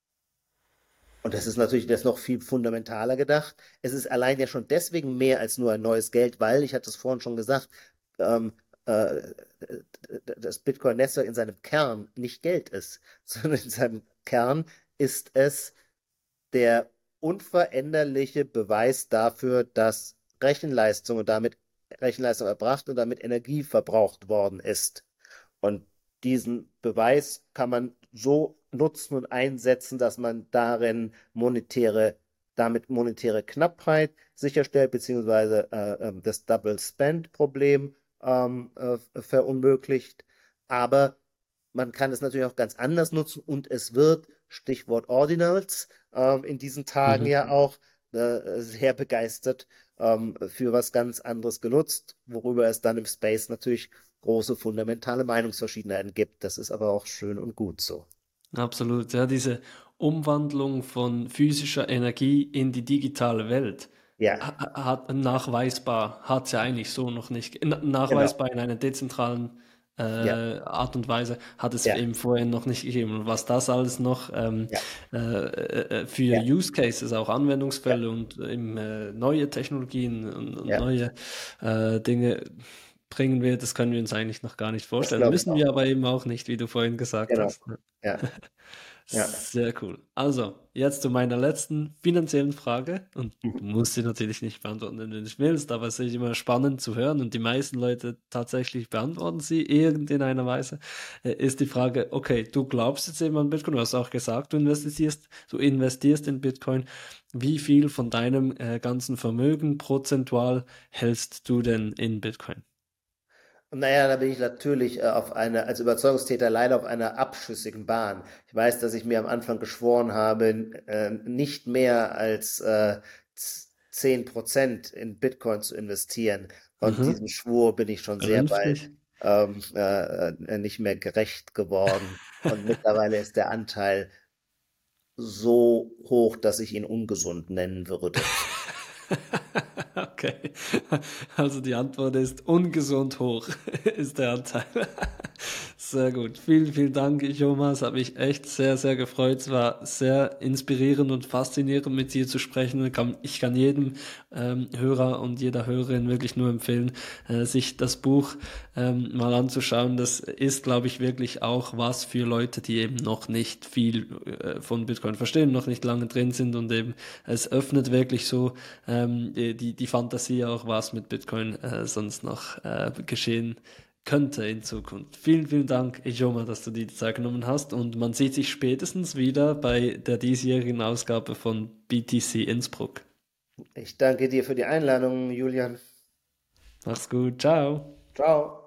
und das ist natürlich das noch viel fundamentaler gedacht, es ist allein ja schon deswegen mehr als nur ein neues Geld, weil, ich hatte es vorhin schon gesagt, ähm, äh, das Bitcoin-Netzwerk in seinem Kern nicht Geld ist, sondern in seinem Kern ist es der unveränderliche Beweis dafür, dass Rechenleistung und damit Rechenleistung erbracht und damit Energie verbraucht worden ist. Und diesen Beweis kann man so nutzen und einsetzen, dass man darin monetäre, damit monetäre Knappheit sicherstellt, beziehungsweise äh, äh, das Double Spend Problem ähm, äh, verunmöglicht. Aber man kann es natürlich auch ganz anders nutzen und es wird, Stichwort Ordinals, ähm, in diesen Tagen Mhm. ja auch äh, sehr begeistert ähm, für was ganz anderes genutzt, worüber es dann im Space natürlich große fundamentale Meinungsverschiedenheiten gibt. Das ist aber auch schön und gut so. Absolut. Ja, diese Umwandlung von physischer Energie in die digitale Welt Ja, ha- ha- hat nachweisbar, hat es ja eigentlich so noch nicht, na- genau. nachweisbar in einer dezentralen äh, Ja, Art und Weise hat es ja, eben vorher noch nicht gegeben. Und was das alles noch ähm, ja, äh, äh, äh, für ja, Use Cases, auch ja, Anwendungsfälle und eben äh, neue Technologien und, und ja. neue äh, Dinge bringen wird, das können wir uns eigentlich noch gar nicht Das vorstellen. glaube ich Müssen auch. wir aber eben auch nicht, wie du vorhin gesagt Genau. hast. Ne? Ja, ja. Sehr cool. Also, jetzt zu meiner letzten finanziellen Frage. Und du Mhm. musst sie natürlich nicht beantworten, wenn du nicht willst, aber es ist immer spannend zu hören und die meisten Leute tatsächlich beantworten sie irgend in einer Weise. Äh, ist die Frage, okay, du glaubst jetzt eben an Bitcoin, du hast auch gesagt, du investierst, du investierst in Bitcoin. Wie viel von deinem äh, ganzen Vermögen prozentual hältst du denn in Bitcoin? Naja, da bin ich natürlich äh, auf eine, als Überzeugungstäter leider auf einer abschüssigen Bahn. Ich weiß, dass ich mir am Anfang geschworen habe, äh, nicht mehr als äh, z- zehn Prozent in Bitcoin zu investieren. Und Mhm. diesem Schwur bin ich schon sehr bald Vernünftig. ähm, äh, äh, nicht mehr gerecht geworden. Und mittlerweile ist der Anteil so hoch, dass ich ihn ungesund nennen würde. Okay, also die Antwort ist ungesund hoch, ist der Anteil. Sehr gut. Vielen, vielen Dank, Jomas. Hat mich echt sehr, sehr gefreut. Es war sehr inspirierend und faszinierend, mit dir zu sprechen. Ich kann, ich kann jedem ähm, Hörer und jeder Hörerin wirklich nur empfehlen, äh, sich das Buch ähm, mal anzuschauen. Das ist, glaube ich, wirklich auch was für Leute, die eben noch nicht viel äh, von Bitcoin verstehen, noch nicht lange drin sind und eben es öffnet wirklich so ähm, die, die, die Fantasie auch, was mit Bitcoin äh, sonst noch äh, geschehen könnte in Zukunft. Vielen, vielen Dank, Ijoma, dass du dir die Zeit genommen hast und man sieht sich spätestens wieder bei der diesjährigen Ausgabe von B T C Innsbruck. Ich danke dir für die Einladung, Julian. Mach's gut, ciao. Ciao.